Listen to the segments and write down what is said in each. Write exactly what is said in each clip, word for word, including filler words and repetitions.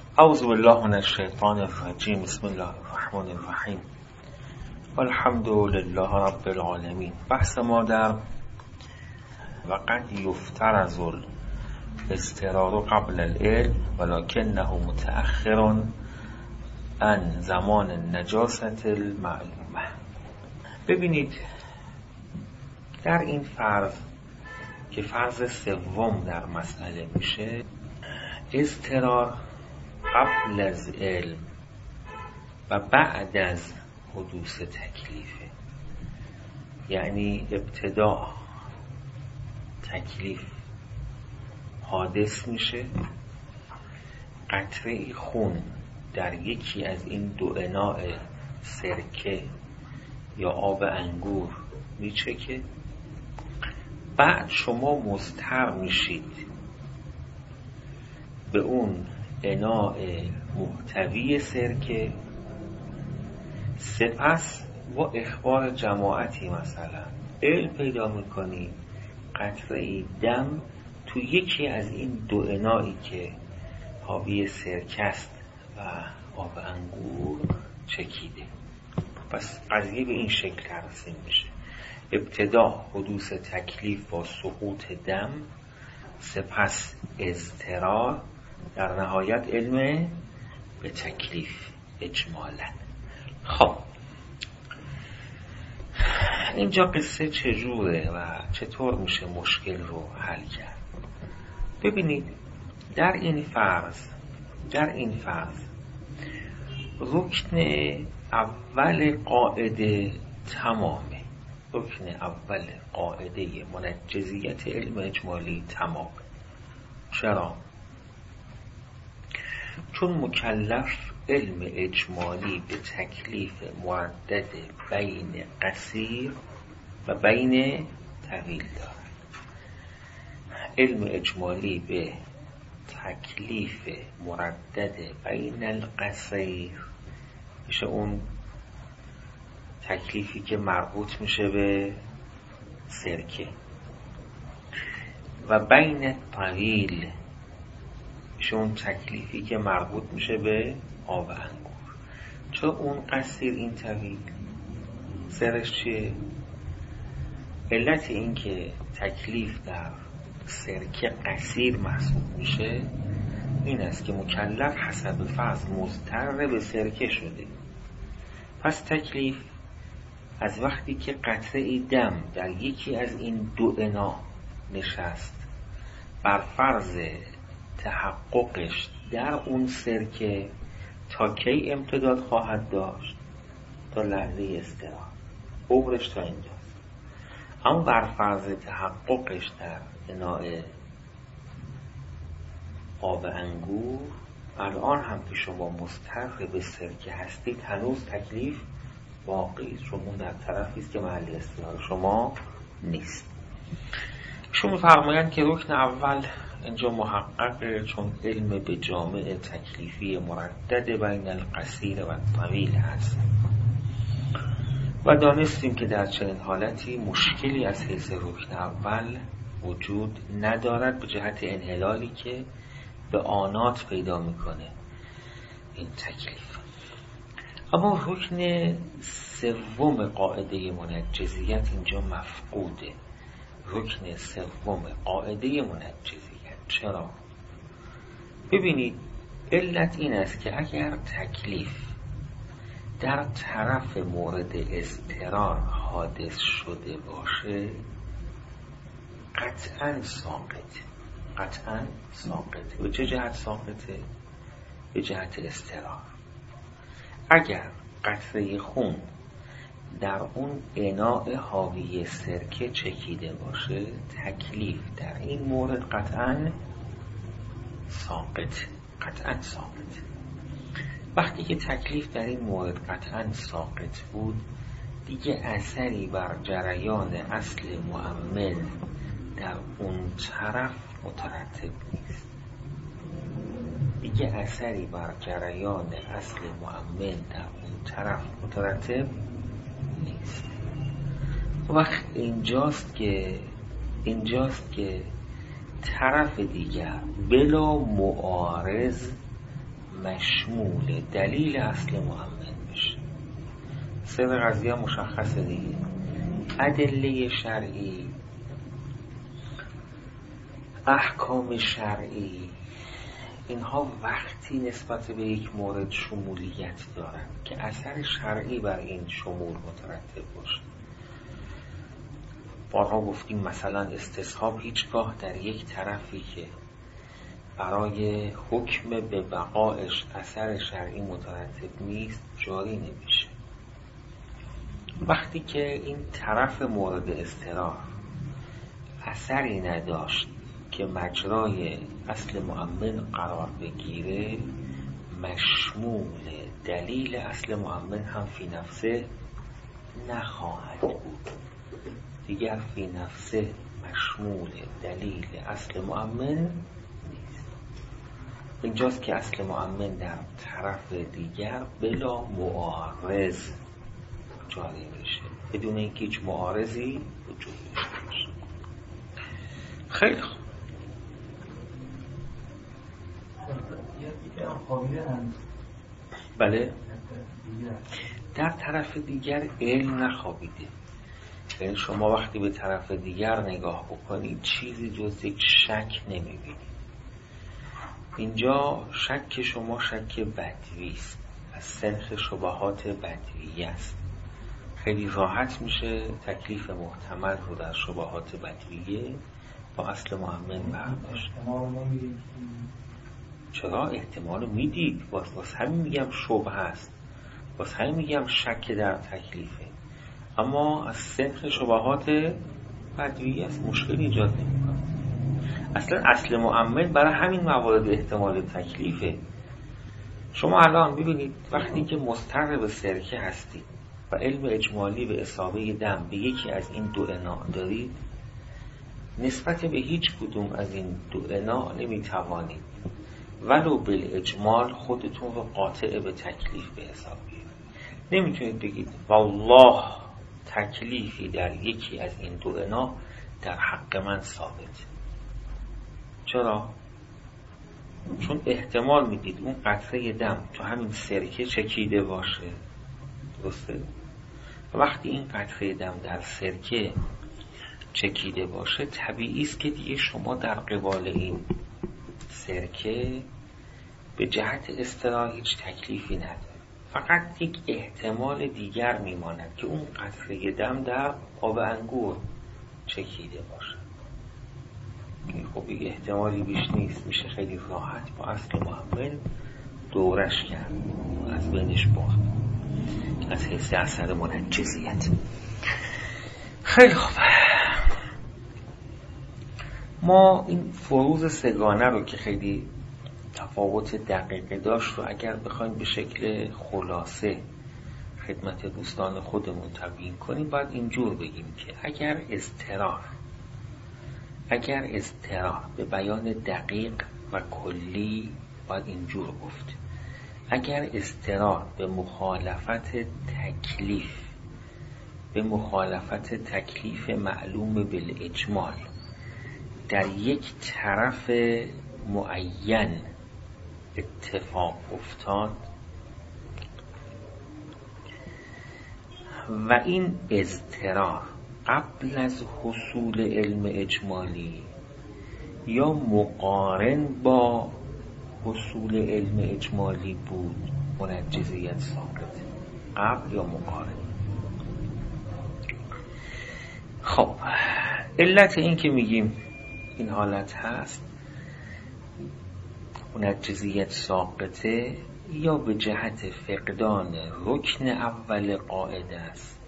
اعوذ بالله من الشیطان الرجیم. بسم الله الرحمن الرحیم. الحمد لله رب العالمین. بحث ما در و قد یفترض الاضطرار قبل العلم ولکنه متأخر عن زمان النجاسة المعلومه. ببینید در این فرض که فرض سوم در مسئله میشه، اضطرار قبل از علم و بعد از حدوث تکلیفه. یعنی ابتدا تکلیف حادث میشه، قطره خون در یکی از این دو اناء سرکه یا آب انگور میچکه، بعد شما مضطر میشید به اون اناء محتوی سرکه، سپس با اخبار جماعتی مثلا علم پیدا میکنی قطره دم تو یکی از این دو انایی که حاوی سرکه است و آب انگور چکیده. پس قضیه به این شکل ترسیم میشه: ابتدا حدوث تکلیف با سقوط دم، سپس اضطرار، در نهایت علم به تکلیف اجمالا. خب اینجا قصه چجوره و چطور میشه مشکل رو حل کرد؟ ببینید در این فرض در این فرض رکن اول قاعده تمامه. رکن اول قاعده منجزیت علم اجمالی تمام. چرا؟ چون مکلف علم اجمالی به تکلیف مردد بین قصیر و بین طویل دارد. علم اجمالی به تکلیف مردد بین القصیر میشه اون تکلیفی که مربوط میشه به سرکه، و بین طویل میشه اون تکلیفی که مربوط میشه به آب انگور. چون اون قصیر این طویل سرش چیه؟ علت این که تکلیف در سرکه قصیر محسوب میشه این است که مکلف حسب فرض مضطر به سرکه شده. پس تکلیف از وقتی که قطره دم در یکی از این دو انا نشست بر فرض تحققش در اون سرکه تا کی امتداد خواهد داشت؟ تا لحظه استراحت. عمرش تا اینجاست. اما بر فرض تحققش در اناء آب انگور، الان هم که شما مضطر به سرکه هستید هنوز تکلیف باقی است، چون اون در طرفی است که محل استراحت شما نیست. شما فرمایند که رکن اول اینجا محققه، چون علم به جامع تکلیفی مردد بین القصیر و طویل هست و دانستیم که در چنین حالتی مشکلی از حیث رکن اول وجود ندارد به جهت انحلالی که به آنات پیدا میکنه این تکلیف. اما رکن سوم قاعده منجزیت اینجا مفقوده. رکن سوم قاعده منجزیت. چرا؟ ببینید علت این است که اگر تکلیف در طرف مورد اضطرار حادث شده باشه قطعاً ساقطه. قطعاً ساقطه. به چه جهت ساقطه؟ به جهت اضطرار. اگر قطره خون در اون اناء حاوی سرکه چکیده باشه تکلیف در این مورد قطعاً ساقط قطعاً ساقط. وقتی که تکلیف در این مورد قطعاً ساقط بود دیگه اثری بر جریان اصل مؤمن در اون طرف مترتب نیست. دیگه اثری بر جریان اصل مؤمن در اون طرف مترتب نیست. وقت اینجاست که اینجاست که طرف دیگر بلا معارض مشمول دلیل اصل مؤمن بشه. سر قضیه مشخصه دیگه. ادله شرعی، احکام شرعی، اینها وقتی نسبت به یک مورد شمولیت دارن که اثر شرعی بر این شمول مترتب باشه. بارها گفتیم مثلا استصحاب هیچگاه در یک طرفی که برای حکم به بقایش اثر شرعی مترتب نیست جاری نمیشه. وقتی که این طرف مورد اضطرار اثری نداشت که مجرای اصل مؤمن قرار بگیره، مشمول دلیل اصل مؤمن هم فی نفسه نخواهد بود. دیگر فی نفسه مشمول دلیل اصل مؤمن نیست. اینجاست که اصل مؤمن در طرف دیگر بلا معارض جاری میشه، بدون اینکه هیچ معارضی وجود داشته باشه. خیلی خوب. بله، در طرف دیگر علم نخوابیده. یعنی شما وقتی به طرف دیگر نگاه بکنید چیزی جز یک شک نمیبینید. اینجا شک شما شک بدوی است، از سنخ شبهات بدوی است. خیلی راحت میشه تکلیف محتمل رو در شبهات بدویه با اصل مؤمن برداشت. چرا احتمال میدید؟ باز باز همین میگم شبه هست، باز همین میگم شک در تکلیفه، اما از سنخ شبهات بدوی است، مشکلی ایجاد نمیکنه. اصلا اصل مؤمن برای همین موارد احتمال تکلیفه. شما الان ببینید وقتی که مضطر به سرکه هستید و علم اجمالی به اصابه دم به یکی از این دو اناء دارید، نسبت به هیچ کدوم از این دو اناء نمیتوانید ولو بالاجمال خودتون رو قاطع به تکلیف به حساب بیارید. نمیتونید بگید والله تکلیفی در یکی از این دو اناء در حق من ثابت. چرا؟ چون احتمال میدید اون قطره دم تو همین سرکه چکیده باشه. درسته؟ وقتی این قطره دم در سرکه چکیده باشه، طبیعی است که دیگه شما در قبال این سرکه به جهت اصطلاح هیچ تکلیفی نداره. فقط یک احتمال دیگر میماند که اون قطره دم در آب انگور چکیده باشه. خب یک احتمالی بیش نیست، میشه خیلی راحت با اصل مؤمن دورش کرد، از بینش برد از حیث اثر منجزیت. خیلی خوب، ما این فروض سگانه رو که خیلی تفاوت دقیقی داشت رو اگر بخوایم به شکل خلاصه خدمت دوستان خودمون تبیین کنیم، باید اینجور بگیم که اگر اضطرار اگر اضطرار به بیان دقیق و کلی باید اینجور گفت: اگر اضطرار به مخالفت تکلیف به مخالفت تکلیف معلوم بالاجمال در یک طرف معین اتفاق افتاد و این اضطرار قبل از حصول علم اجمالی یا مقارن با حصول علم اجمالی بود، منجزیت ثابت. قبل یا مقارن. خب علت این که میگیم این حالت هست منجزیت ساقطه یا به جهت فقدان رکن اول قاعده است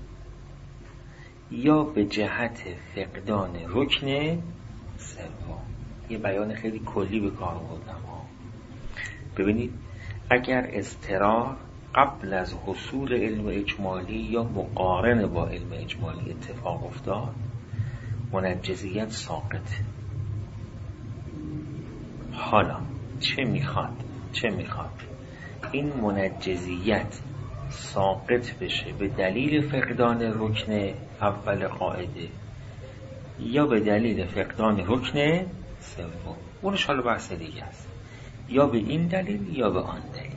یا به جهت فقدان رکن سوم. یه بیان خیلی کلی به کار بردم. ببینید، اگر اضطرار قبل از حصول علم اجمالی یا مقارن با علم اجمالی اتفاق افتاد، منجزیت ساقط. حالا چه میخواد چه میخواد این منجزیت ساقط بشه به دلیل فقدان رکن اول قاعده یا به دلیل فقدان رکن سوم؟ اونش حالا بحث دیگه است. یا به این دلیل یا به آن دلیل.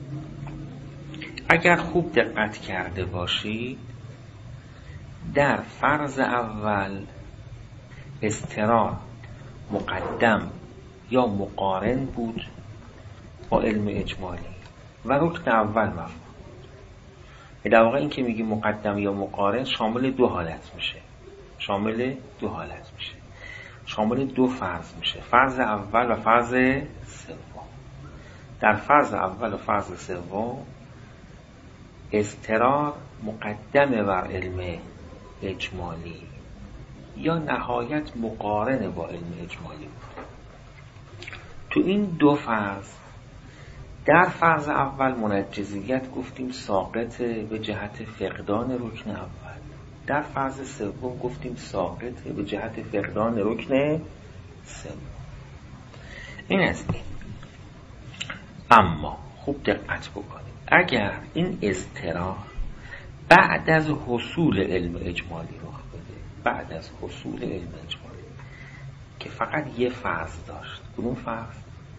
اگر خوب دقت کرده باشید در فرض اول اضطرار مقدم یا مقارن بود با علم اجمالی و رکن اول مفهوم. در واقع این که میگی مقدم یا مقارن شامل دو حالت میشه، شامل دو حالت میشه، شامل دو فرض میشه، فرض اول و فرض سوم. در فرض اول و فرض سوم اضطرار مقدم بر علم اجمالی یا نهایت مقارن با علم اجمالی بود. تو این دو فرض، در فرض اول منجزیت گفتیم ساقط به جهت فقدان رکن اول، در فرض سوم گفتیم ساقط به جهت فقدان رکن سوم. این از این. اما خوب دقت بکنید، اگر این اضطرار بعد از حصول علم اجمالی رخ بده، بعد از حصول علم اجمالی که فقط یه فرض داشت، کدوم فرض؟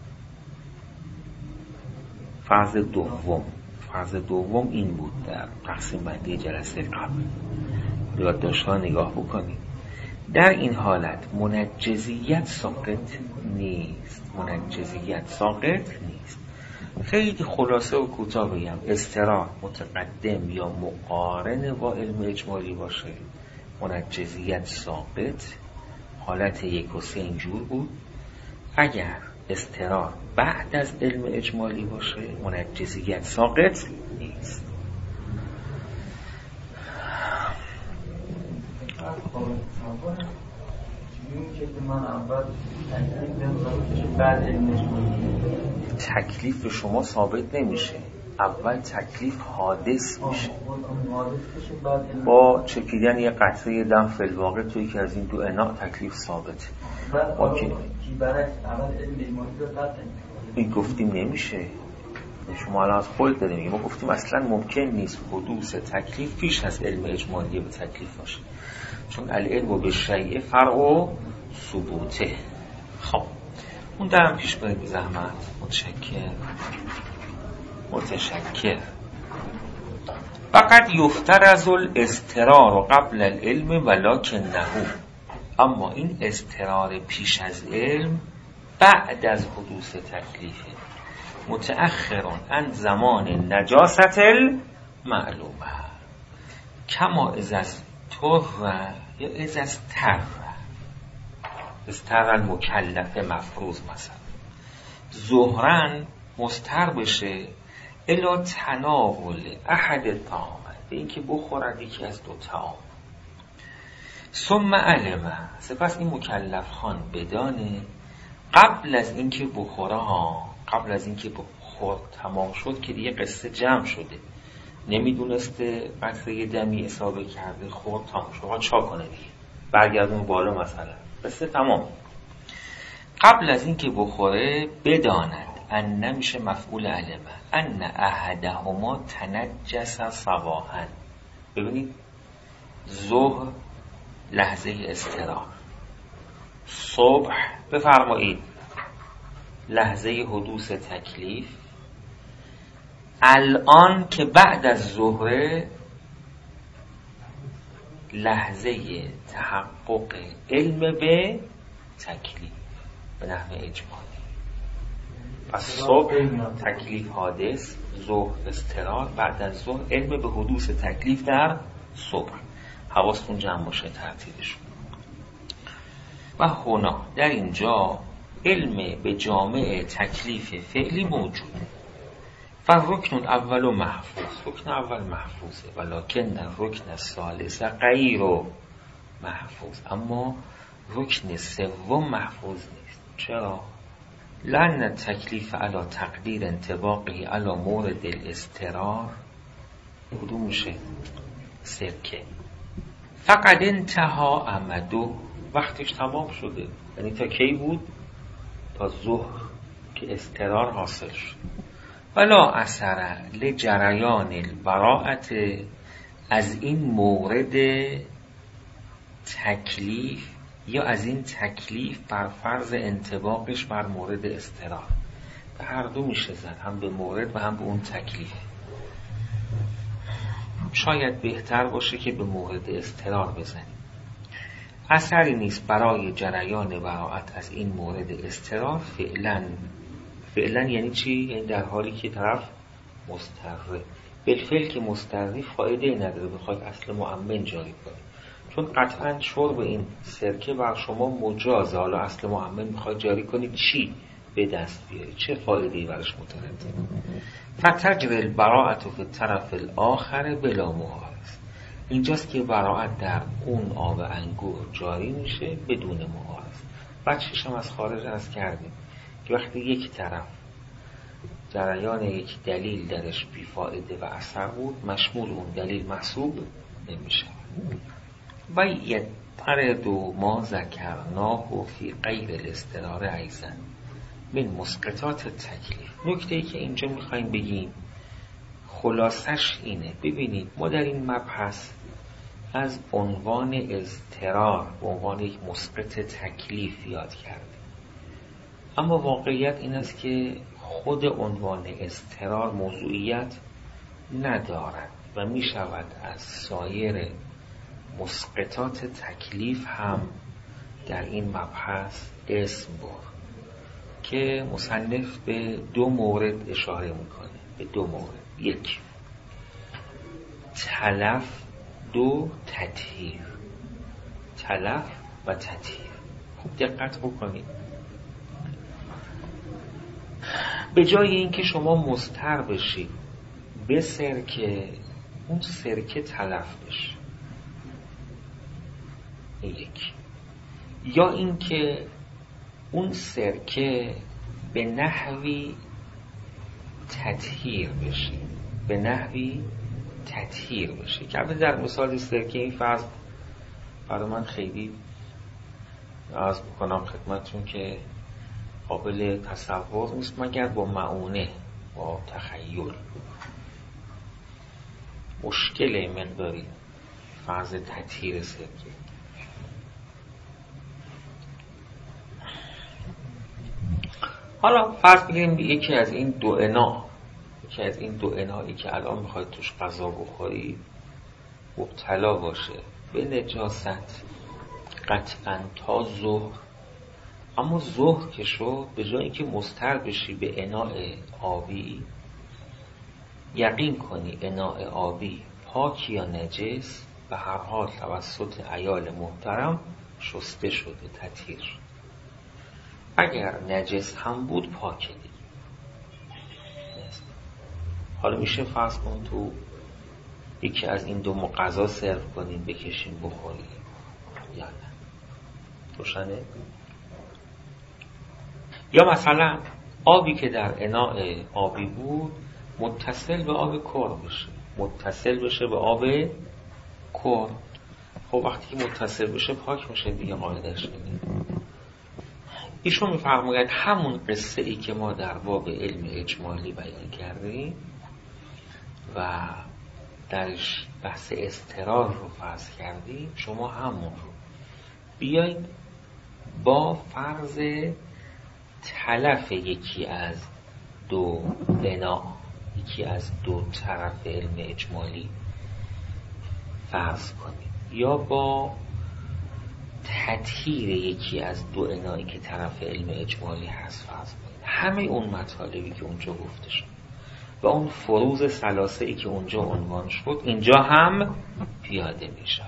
فرض دوم. فرض دوم این بود در تقسیم بندی جلسه قبل، یادداشت‌ها نگاه بکنید. در این حالت منجزیت ساقط نیست، منجزیت ساقط نیست. خیلی خلاصه و کوتاه بگم، اضطرار متقدم یا مقارن با علم اجمالی باشه منجزیت ساقط، حالت یک و سه اینجور بود. اگر اضطرار بعد از علم اجمالی باشه منجزیت ساقط نیست. تکلیف به شما ثابت نمیشه، اول تکلیف حادث میشه با چکیدن یه قطره دم فی الواقع توی که از این دو اناء تکلیف ثابته. این گفتیم نمیشه، شما الان از خود داریم میگیم، ما گفتیم اصلا ممکن نیست حدوث تکلیف پیش از علم اجمالی به تکلیف باشه، چون العلم و به شیء فرع و ثبوته. خب اون درم پیش کنید به زحمت. متشکر متشکر فقط یفترض الاضطرار قبل العلم ولکنه، اما این اضطرار پیش از علم بعد از حدوث تکلیفه، متأخرون عن زمان نجاست المعلومه، کما از از طهر یا از از تر استر المکلف مفروض مثلا ظهرن مستر بشه الا تناول احد طعام، به این که بخورد یکی از دو طعام. ثم علمه، سپس این مکلف خان بدانه قبل از این که بخوره ها، قبل از این که بخور تمام شد که دیگه قصه جمع شده، نمیدونسته قطره دمی اصابه کرده، خورد تمام شد، چا کنه دیگه، برگردون بالا مثلا، قصه تمام. قبل از این که بخوره بداند، ان نمیشه مفعول علمه، ان احدهما تنجس صباحا. ببینید ظهر لحظه اضطرار، صبح بفرمایید لحظه حدوث تکلیف، الان که بعد از ظهر لحظه تحقق علم به تکلیف به نحو اجمالی. پس صبح تکلیف حادث، ظهر اضطرار، بعد از ظهر علم به حدوث تکلیف در صبح. حواستون جمع باشه ترتیبشون. و هنا در اینجا علم به جامع تکلیف فعلی موجوده و رکن اول و محفوظ، رکن اول محفوظه، ولکن در رکن ثالثه غیر و محفوظ، اما رکن سوم محفوظ نیست. چرا؟ لأن تکلیف علی تقدیر انطباقی علی مورد الاضطرار کدوم میشه؟ سرکه. فقط انتها امدو، وقتش تمام شده، یعنی تا کی بود؟ تا ظهر که اضطرار حاصل شد. ولا اثر لجریان البراءت، از این مورد تکلیف یا از این تکلیف بر فرض انطباقش بر مورد اضطرار، به هر دو میشه زد، هم به مورد و هم به اون تکلیف. شاید بهتر باشه که به مورد اضطرار بزنیم. اثری نیست برای جریان براءت از این مورد اضطرار فعلا. فعلا یعنی چی؟ یعنی در حالی که طرف مضطره. بالفعل که مضطری فایده نداره بخواید اصل مؤمن جاری کنید، چون قطعا شرب این سرکه بر شما مجازه. حالا اصل مؤمن میخواید جاری کنید چی به دست بیارید؟ چه فایده‌ای برش مترتب؟ فتجری البراءة فی الطرف الاخر بلا معارض. اینجاست که براءت در اون آب انگور جاری میشه بدون معارض. بچه‌ش هم از خارج عرض کردیم که وقتی یک طرف جریان یک دلیل درش بیفایده و اثر بود، مشمول اون دلیل محسوب نمیشه. و یطرد ما ذکرناه فی غیر الاضطرار ایضا من مسقطات تکلیف. نکته‌ای که اینجا میخوایم بگیم خلاصش اینه. ببینید ما در این مبحث از عنوان اضطرار به عنوان یک مسقط تکلیف یاد کردیم، اما واقعیت این است که خود عنوان اضطرار موضوعیت ندارد و می شود از سایر مسقطات تکلیف هم در این مبحث اسم برد که مصنف به دو مورد اشاره میکنه. به دو مورد: یک تلف، دو تطهیر. تلف و تطهیر. خوب دقت بکنید. به جای اینکه شما مضطر بشید به سرکه، اون سرکه تلف بشه، یک. یا اینکه اون سرکه به نحوی تطهیر بشه، به نحوی تطهیر بشه. که در مثال سرکه این فرض برای من خیلی عرض بکنم خدمتتون که قابل تصور نیست مگر با معونه، با تخیل. مشکل مقداری فرض تطهیر سرکه. حالا فرض بگیریم یکی از این دو انا یکی از این دو انایی که الان میخواید توش غذا بخوری مبتلا باشه به نجاست قطعا تا ظهر. اما ظهر که شو به جایی که مضطر بشی به اناء آبی، یقین کنی اناء آبی پاک یا نجس به هر حال توسط عیال محترم شسته شده، تطهیر شده. اگر نجس هم بود پاکه دیگه. حالا میشه فرض کن تو یکی از این دو غذا سرو کنیم بکشیم بخوریم یا نه؟ روشنه؟ یا مثلا آبی که در اناء آبی بود متصل به آب کرد بشه، متصل بشه به آب کرد. خب وقتی که متصل بشه پاک میشه دیگه، قاعده‌اش اینه. ایشون میفرماید همون قصه ای که ما در باب علم اجمالی بیان کردیم و درش بحث اضطرار رو فرض کردیم، شما همون رو بیایید با فرض تلف یکی از دو بنا، یکی از دو طرف علم اجمالی فرض کنید، یا با تطهیر یکی از دو انایی که طرف علم اجمالی هست فرض کنید. همه اون مطالبی که اونجا گفته شد و اون فروض ثلاثه‌ای که اونجا عنوان شد اینجا هم پیاده می شود.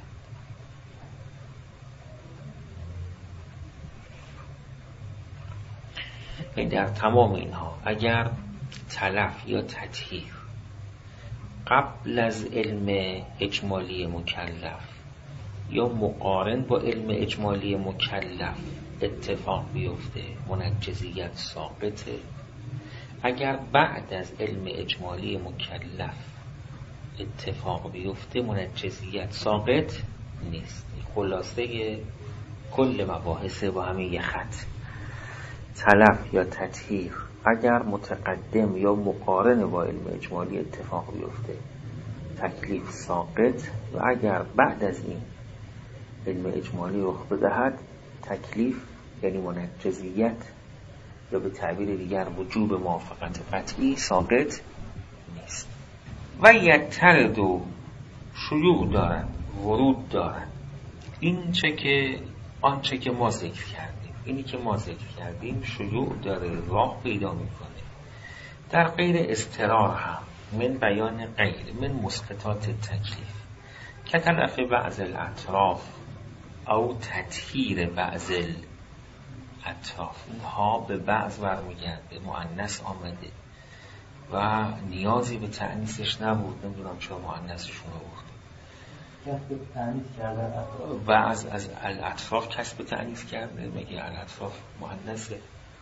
این در تمام اینها اگر تلف یا تطهیر قبل از علم اجمالی مکلف یا مقارن با علم اجمالی مکلف اتفاق بیفته منجزیت ساقطه. اگر بعد از علم اجمالی مکلف اتفاق بیفته منجزیت ساقط نیست. خلاصه کل مباحث با همین یه خط: تلف یا تطهیر اگر متقدم یا مقارن با علم اجمالی اتفاق بیفته تکلیف ساقط، و اگر بعد از این علم اجمالی رخ بدهد تکلیف یعنی منجزیت یا به تعبیر دیگر وجوب موافقت قطعی ساقط نیست. و یترد و شیوع دارن، ورود دارن. این چه که آنچه که ما ذکر کردیم، اینی که ما ذکر کردیم شیوع داره، راه پیدا میکنه در غیر اضطرار هم، من بیان غیر من مسقطات تکلیف که تلف بعض الاطراف او تطهیر بعض الاطراف. اینها به بعض برمیگرده، مؤنث آمده و نیازی به تأنیثش نبود، نمیدونم چرا مؤنثشون آورد. کسب تأنیث کردن بعض از الاطراف کسب تأنیث کرده، مگه الاطراف مؤنثه؟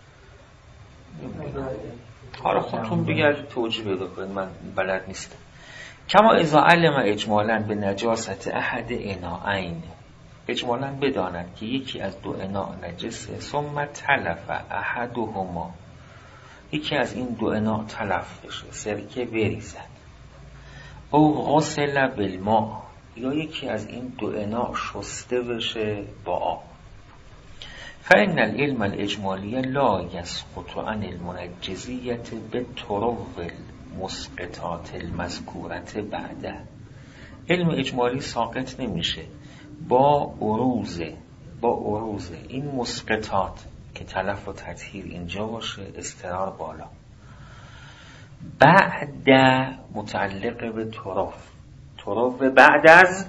حالا خودتون بگرد توجیه پیدا کنید، من بلد نیستم. کما اذا علم اجمالا به نجاست احد اناءین، اجمالا بداند که یکی از دو اناء نجسه، ثم تلف احدهما، یکی از این دو اناء تلف بشه، سرکه بریزد، او غسل بالماء، یا یکی از این دو اناء شسته بشه با آب. فإن العلم الإجمالي لا يسقط عن المنجزية بالطرق المسقطات المذكورة بعده. علم اجمالی ساقط نمیشه با عروض با عروض این مسقطات که تلف و تطهیر اینجا باشه، اضطرار بالا، بعد متعلق به طرف، طرف بعد از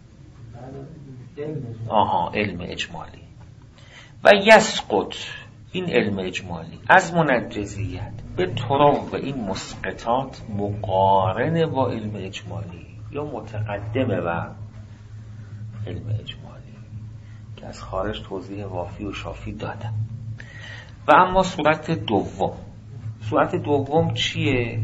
آها علم اجمالی. و یسقط، این علم اجمالی از منجزیت به طرق این مسقطات مقارن با علم اجمالی یا متقدمه بر علم اجمالی که از خارج توضیح وافی و شافی دادم. و اما صورت دوم، صورت دوم چیه؟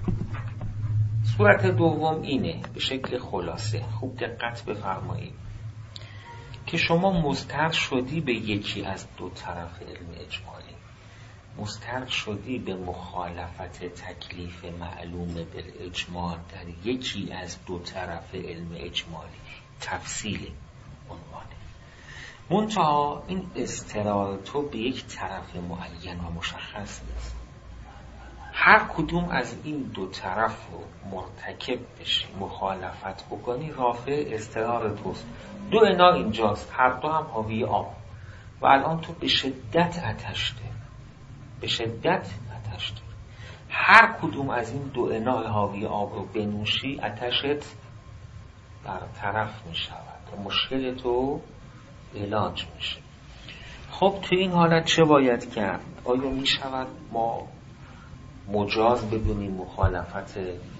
صورت دوم اینه به شکل خلاصه، خوب دقت بفرمایید که شما مضطر شدی به یکی از دو طرف علم اجمالی، مضطر شدی به مخالفت تکلیف معلوم بالاجمال در یکی از دو طرف علم اجمالی، تفصیل عنوانه. منتها این اضطرار تو به یک طرف معین و مشخص نیست. هر کدوم از این دو طرف رو مرتکب بشی، مخالفت بکنی، رافع اضطرار توست. دو اناء اینجاست، هر دو هم حاوی آب و الان تو به شدت آتشته، به شدت آتشته. هر کدوم از این دو اناء حاوی آب رو بنوشی، آتشت برطرف می شود و مشکل تو علاج میشه. خب تو این حالت چه باید کرد؟ آیا می شود ما مجاز بدونیم مخالفت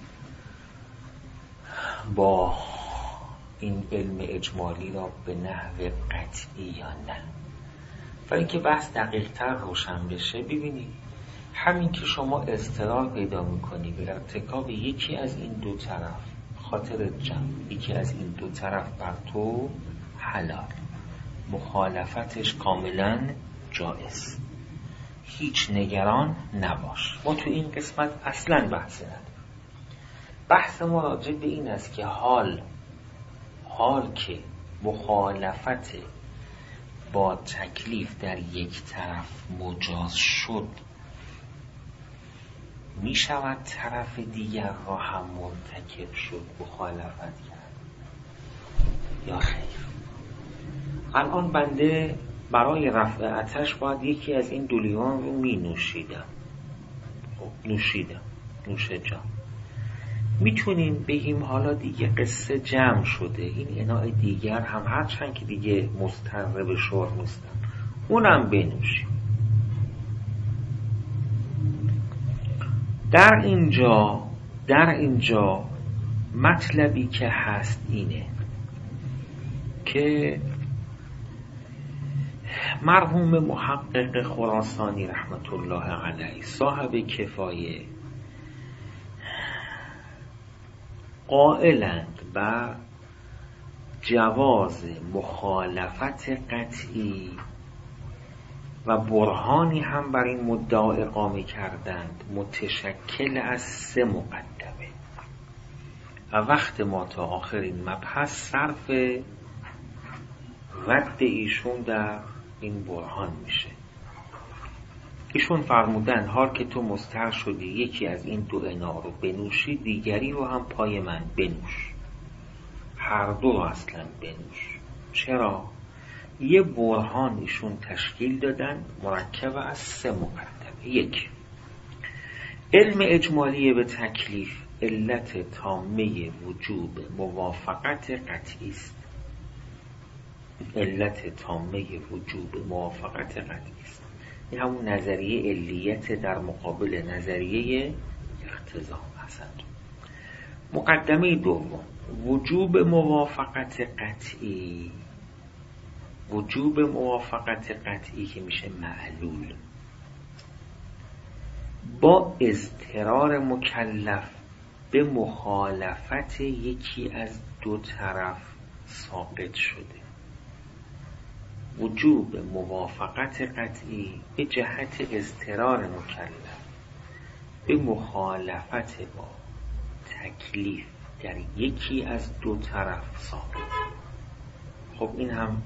با این علم اجمالی را به نحو قطعی یا نه؟ برای اینکه بحث دقیق تر روشن بشه، ببینید همین که شما اضطرار پیدا میکنی به ارتکاب یکی از این دو طرف، خاطر جمع یکی از این دو طرف بر تو حلال، مخالفتش کاملا جایز، هیچ نگران نباش. ما تو این قسمت اصلا بحث نداریم. بحث ما راجع به این است که حال حال که مخالفت با تکلیف در یک طرف مجاز شد، می شود طرف دیگر را هم مرتکب شد مخالفت کرد یا خیر؟ الان بنده برای رفع آتش باید یکی از این دو لیوان رو می نوشیدم. خب نوشیدم، نوش جان. میتونیم بگیم حالا دیگه قصه جمع شده، این اناء دیگر هم هرچند که دیگه مضطر به شرب نیستن اونم بنوشیم. در اینجا در اینجا مطلبی که هست اینه که مرحوم محقق خراسانی رحمت الله علیه، صاحب کفایه، قائلند بر جواز مخالفت قطعی و برهانی هم بر این مدعا اقامه کردند متشکل از سه مقدمه و وقت ما تا آخر این مبحث صرف رد ایشون در این برهان میشه. ایشون فرمودن حال که تو مستحق شدی یکی از این دو انا رو بنوشی، دیگری رو هم پای من بنوش، هر دو رو اصلا بنوش. چرا؟ یه برهان ایشون تشکیل دادن مرکب از سه مقدمه. یک، علم اجمالی به تکلیف علت تامه وجوب موافقت قطعی است. علت تامه وجوب موافقت قطعی است. این همون نظریه علیت در مقابل نظریه اقتضا هستند. مقدمه دوم، وجوب موافقت قطعی. وجوب موافقت قطعی که میشه معلول، با اضطرار مکلف به مخالفت یکی از دو طرف ساقط شده. وجوب موافقت قطعی به جهت اضطرار مکلف به مخالفت با تکلیف در یکی از دو طرف ساقط. خب این هم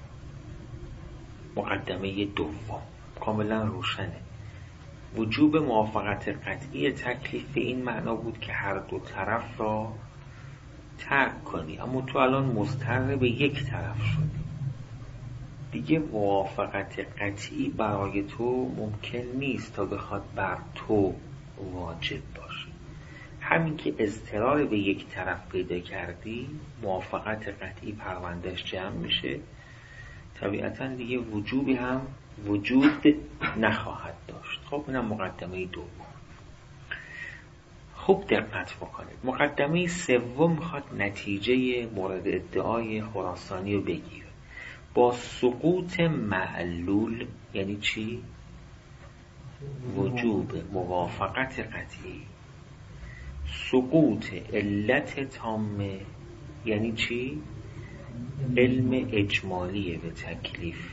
مقدمه دوم کاملا روشنه. وجوب موافقت قطعی تکلیف به این معنا بود که هر دو طرف را ترک کنی، اما تو الان مضطر به یک طرف شدی، دیگه موافقت قطعی برای تو ممکن نیست تا بخواد بر تو واجب باشه. همین که اضطرار به یک طرف پیدا کردی، موافقت قطعی پروندهش جمع میشه، طبیعتاً دیگه وجوبی هم وجود نخواهد داشت. خب اینم مقدمه دوم. خوب دقت بکنید. مقدمه سوم میخواد نتیجه مورد ادعای خراسانی رو بگیره. با سقوط معلول، یعنی چی؟ وجوب موافقت قطعی. سقوط علت تامه، یعنی چی؟ علم اجمالی به تکلیف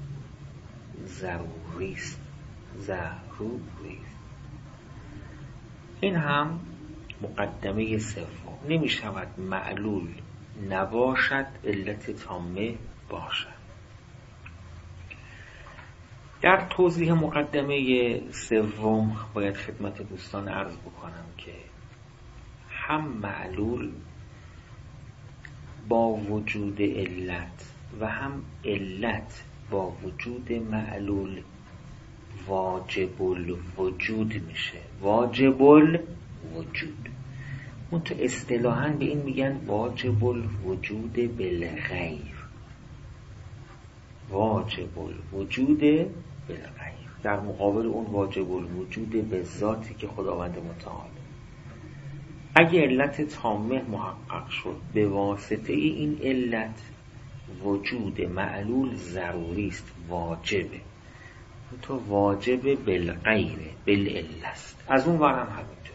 ضروری است. ضروری است. این هم مقدمه سوم. نمی شود معلول نباشد علت تامه باشد. در توضیح مقدمه سوم باید خدمت دوستان عرض بکنم که هم معلول با وجود علت و هم علت با وجود معلول واجب الوجود میشه. واجب الوجود. اون تو اصطلاحاً به این میگن واجب الوجود بالغیر. واجب الوجود بالغیر در مقابل اون واجب الوجود به ذاتی که خداوند متعال. اگه علت تامه محقق شد، به واسطه این علت وجود معلول ضروری است، واجبه. تو واجب بالغیره، بالعله است. از اون ورم همینطور.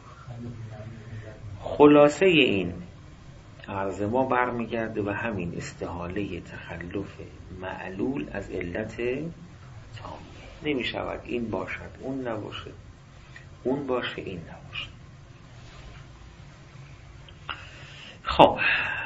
خلاصه این عرض ما برمیگرده به همین استحاله تخلف معلول از علت تامه. نمی شود این باشد اون نباشه، اون باشه این نباشه. خب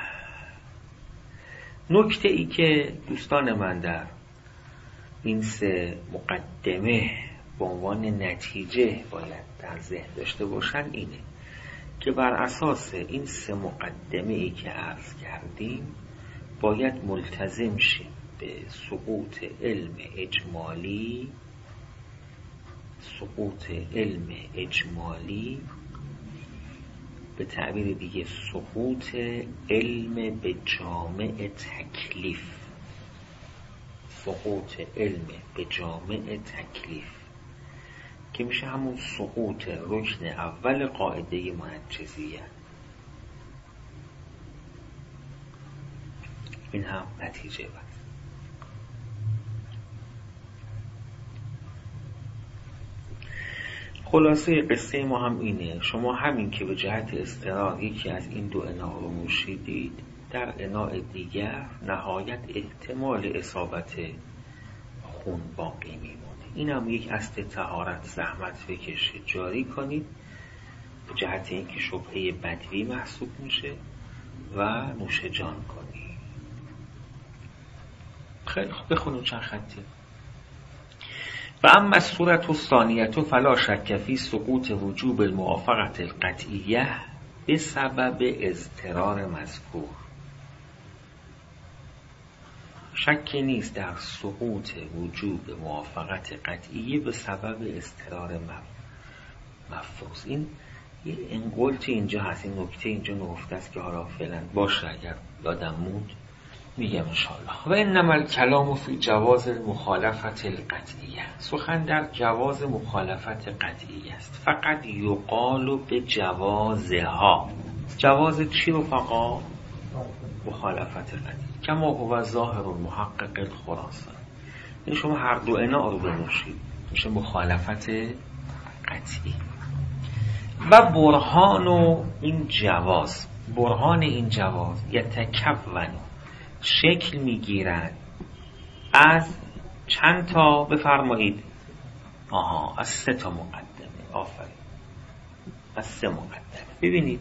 نکته ای که دوستان من در این سه مقدمه به عنوان نتیجه باید در ذهن داشته باشن اینه که بر اساس این سه مقدمه ای که عرض کردیم باید ملتزم شیم به سقوط علم اجمالی سقوط علم اجمالی به تعبیر دیگه سقوط علم به جامع تکلیف. سقوط علم به جامع تکلیف که میشه همون سقوط رکن اول قاعده منجزیه. این هم نتیجه بس. خلاصه قصه ما هم اینه. شما همین که به جهت اضطرار یکی از این دو اناء رو نوشیدید، در اناء دیگر نهایت احتمال اصابت خون باقی میمونه. این هم یک اصل طهارت زحمت بکشید جاری کنید به جهت اینکه شبهه بدوی محسوب میشه و نوش جان کنید. خیلی خوب، بخونید چند خطی. و اما الصورة الثانیة فلا شک فی سقوط وجوب الموافقة القطعیه بسبب اضطرار مذکور. شکی نیست در سقوط وجوب موافقت قطعیه به سبب اضطرار مفروض. این یه انقلتی اینجا هست، این نکته اینجا نهفته است که حالا فعلا باشه، اگر یادم موند میگم انشاءالله. و انما الکلام فی جواز مخالفت القطعیه، سخن در جواز مخالفت قطعیه است. فقط یقال به جوازها. جواز چی رو فقط؟ مخالفت قطعی. کما هو ظاهر المحقق الخراسانی. این شما هر دو اینا رو بنوشید میشه مخالفت قطعی. و برهان و این جواز، برهان این جواز یتکون، شکل میگیرد از چند تا؟ بفرمایید. آها، از سه تا مقدمه. آفرین، از سه مقدمه. ببینید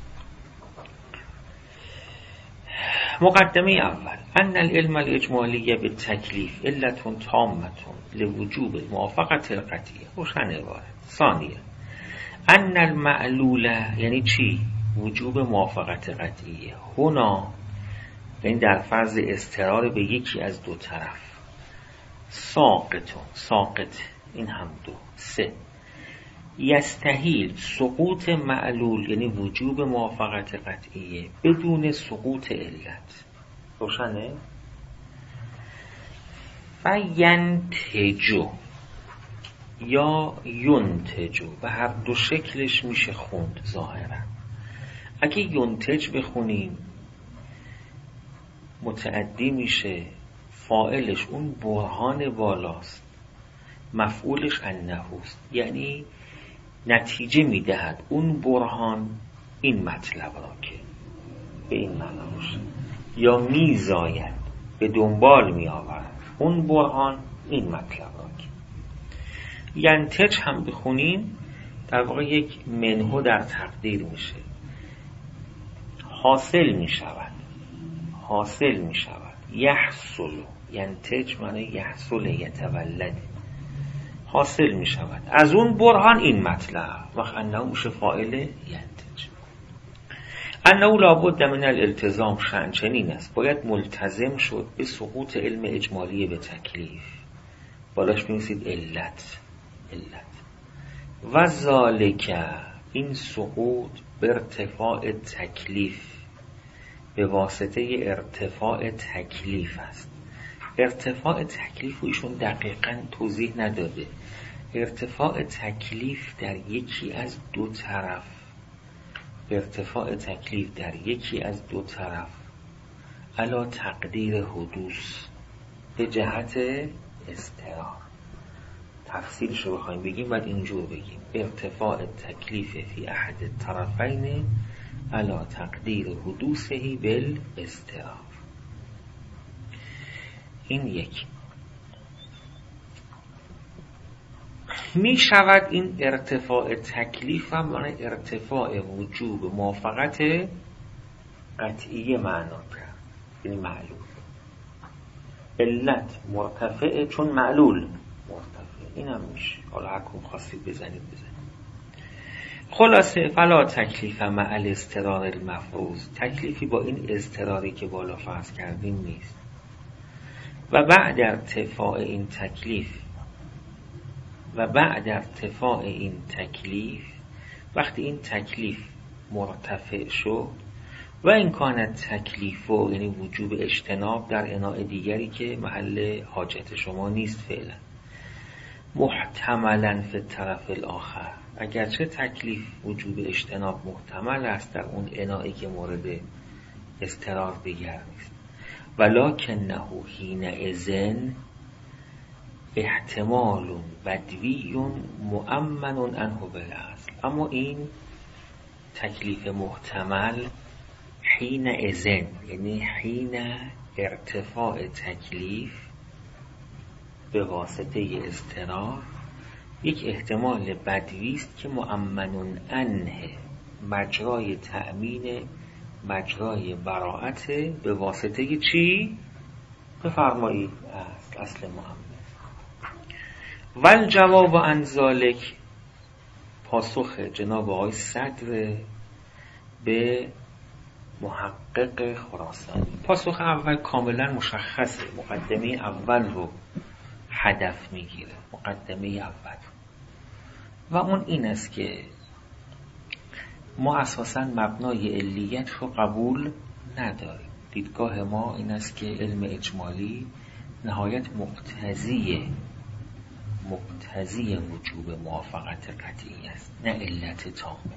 مقدمه اول، ان العلم الاجمالی به تکلیف علت تامه لوجوب موافقت القطعیه. روشن عبارت. ثانیه، ان المعلول، یعنی چی؟ وجوب موافقت قطعیه. هنا یعنی در فرض اضطرار به یکی از دو طرف. ساقط، ساقط این هم دو. سه، یستحیل سقوط معلول، یعنی وجوب موافقت قطعیه بدون سقوط علت. روشنه؟ و ینتجو یا ینتجو، به هر دو شکلش میشه خوند ظاهرا. اگه ینتج بخونیم متعدی میشه، فاعلش اون برهان بالاست، مفعولش انهوست، یعنی نتیجه میدهد اون برهان این مطلب را که به این معنا باشه، یا میزاید به دنبال میآورد اون برهان این مطلب را که. ینتج هم بخونیم در واقع یک منهو در تقدیر میشه، حاصل میشود، حاصل میشود. یحصل، ینتج معنی یحصل، یتولد، حاصل می شود از اون برهان این مطلب. وقت انه میشه فاعل ینتج. انه لابد من الالتزام، شأن چنین است، باید ملتزم شد به سقوط علم اجمالی به تکلیف. بالاش می‌نویسید علت، علت. و ذالک، این سقوط به ارتفاع تکلیف، به واسطه ارتفاع تکلیف است. ارتفاع تکلیف رو ایشون دقیقاً توضیح نداده. ارتفاع تکلیف در یکی از دو طرف، ارتفاع تکلیف در یکی از دو طرف علا تقدیر حدوث، به جهت اضطرار. تفسیرش رو بخوایم بگیم باید اینجور بگیم: ارتفاع تکلیف فی احد الطرفین علا تقدیر حدوثه بالاضطرار. این یک. می شود این ارتفاع تکلیف هم معنی ارتفاع وجوب موافقت قطعی معنا کرد، یعنی معلول. علت مرتفع چون معلول مرتفع، این هم میشه. حالا حکم خواستید بزنید بزنید. خلاصه فلا تکلیف مع الاضطرار المفروض، تکلیفی با این اضطراری که بالا فرض کردیم نیست. و بعد ارتفاع این تکلیف و بعد ارتفاع این تکلیف، وقتی این تکلیف مرتفع شد، و این کانت تکلیف و یعنی وجوب اجتناب در اناء دیگری که محل حاجت شما نیست فعلا، محتملاً فی الطرف الاخر، اگرچه تکلیف وجوب اجتناب محتمل است در اون انائی که مورد اضطرار دیگر نیست، ولکنه حینئذ احتمال بدوی مؤمن عنه بالاصل. اما این تکلیف محتمل حینئذ، یعنی حین ارتفاع تکلیف به واسطه اضطرار، یک احتمال بدوی است که مؤمن عنه، مجرای تأمین، مجرای براءت به واسطه چی؟ بفرمایید اصل اصل مؤمن. ول جواب عن ذالک، پاسخ جناب آقای صدر به محقق خراسانی. پاسخ اول کاملا مشخصه، مقدمه اول رو هدف میگیره، مقدمه اول، و اون این است که ما اساساً مبنای علیت رو قبول نداریم. دیدگاه ما این است که علم اجمالی نهایت مقتضی مقتضی وجوب موافقت قطعی است، نه علت تامه.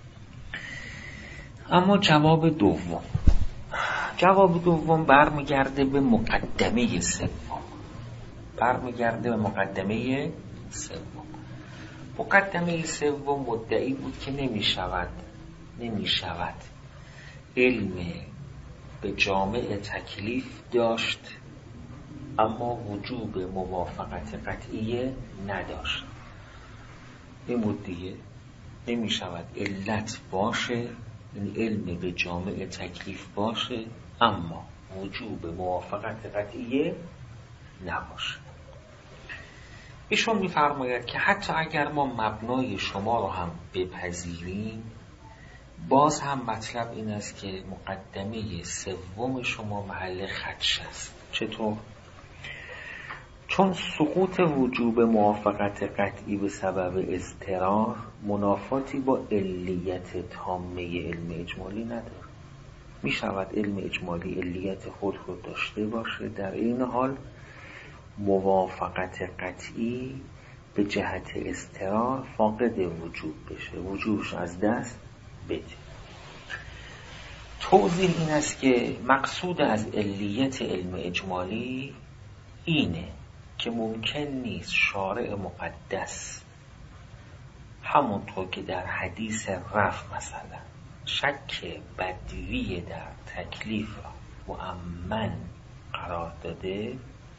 اما جواب دوم جواب دوم برمیگرده به مقدمه سوم برمیگرده به مقدمه سوم مقدمه سوم مدعی بود که نمی شود نمی شود علم به جامع تکلیف داشت اما وجوب موافقت قطعیه نداشت. این بود دیگه، نمی شود علت باشه، این علم به جامع تکلیف باشه اما وجوب موافقت قطعیه نباشه. ایشون می‌فرماید که حتی اگر ما مبنای شما رو هم بپذیریم، باز هم مطلب این است که مقدمه سوم شما محل خدش است. چطور؟ چون سقوط وجوب موافقت قطعی به سبب اضطرار منافاتی با علیت تامه علم اجمالی نداره. می شود علم اجمالی علیت خود رو داشته باشه، در این حال موافقت قطعی به جهت اضطرار فاقد وجوب بشه، وجوبش از دست بده. توضیح این است که مقصود از علیت علم اجمالی اینه که ممکن نیست شارع مقدس همونطور که در حدیث رفع مثلا شک بدوی در تکلیف را مؤمن قرار داده،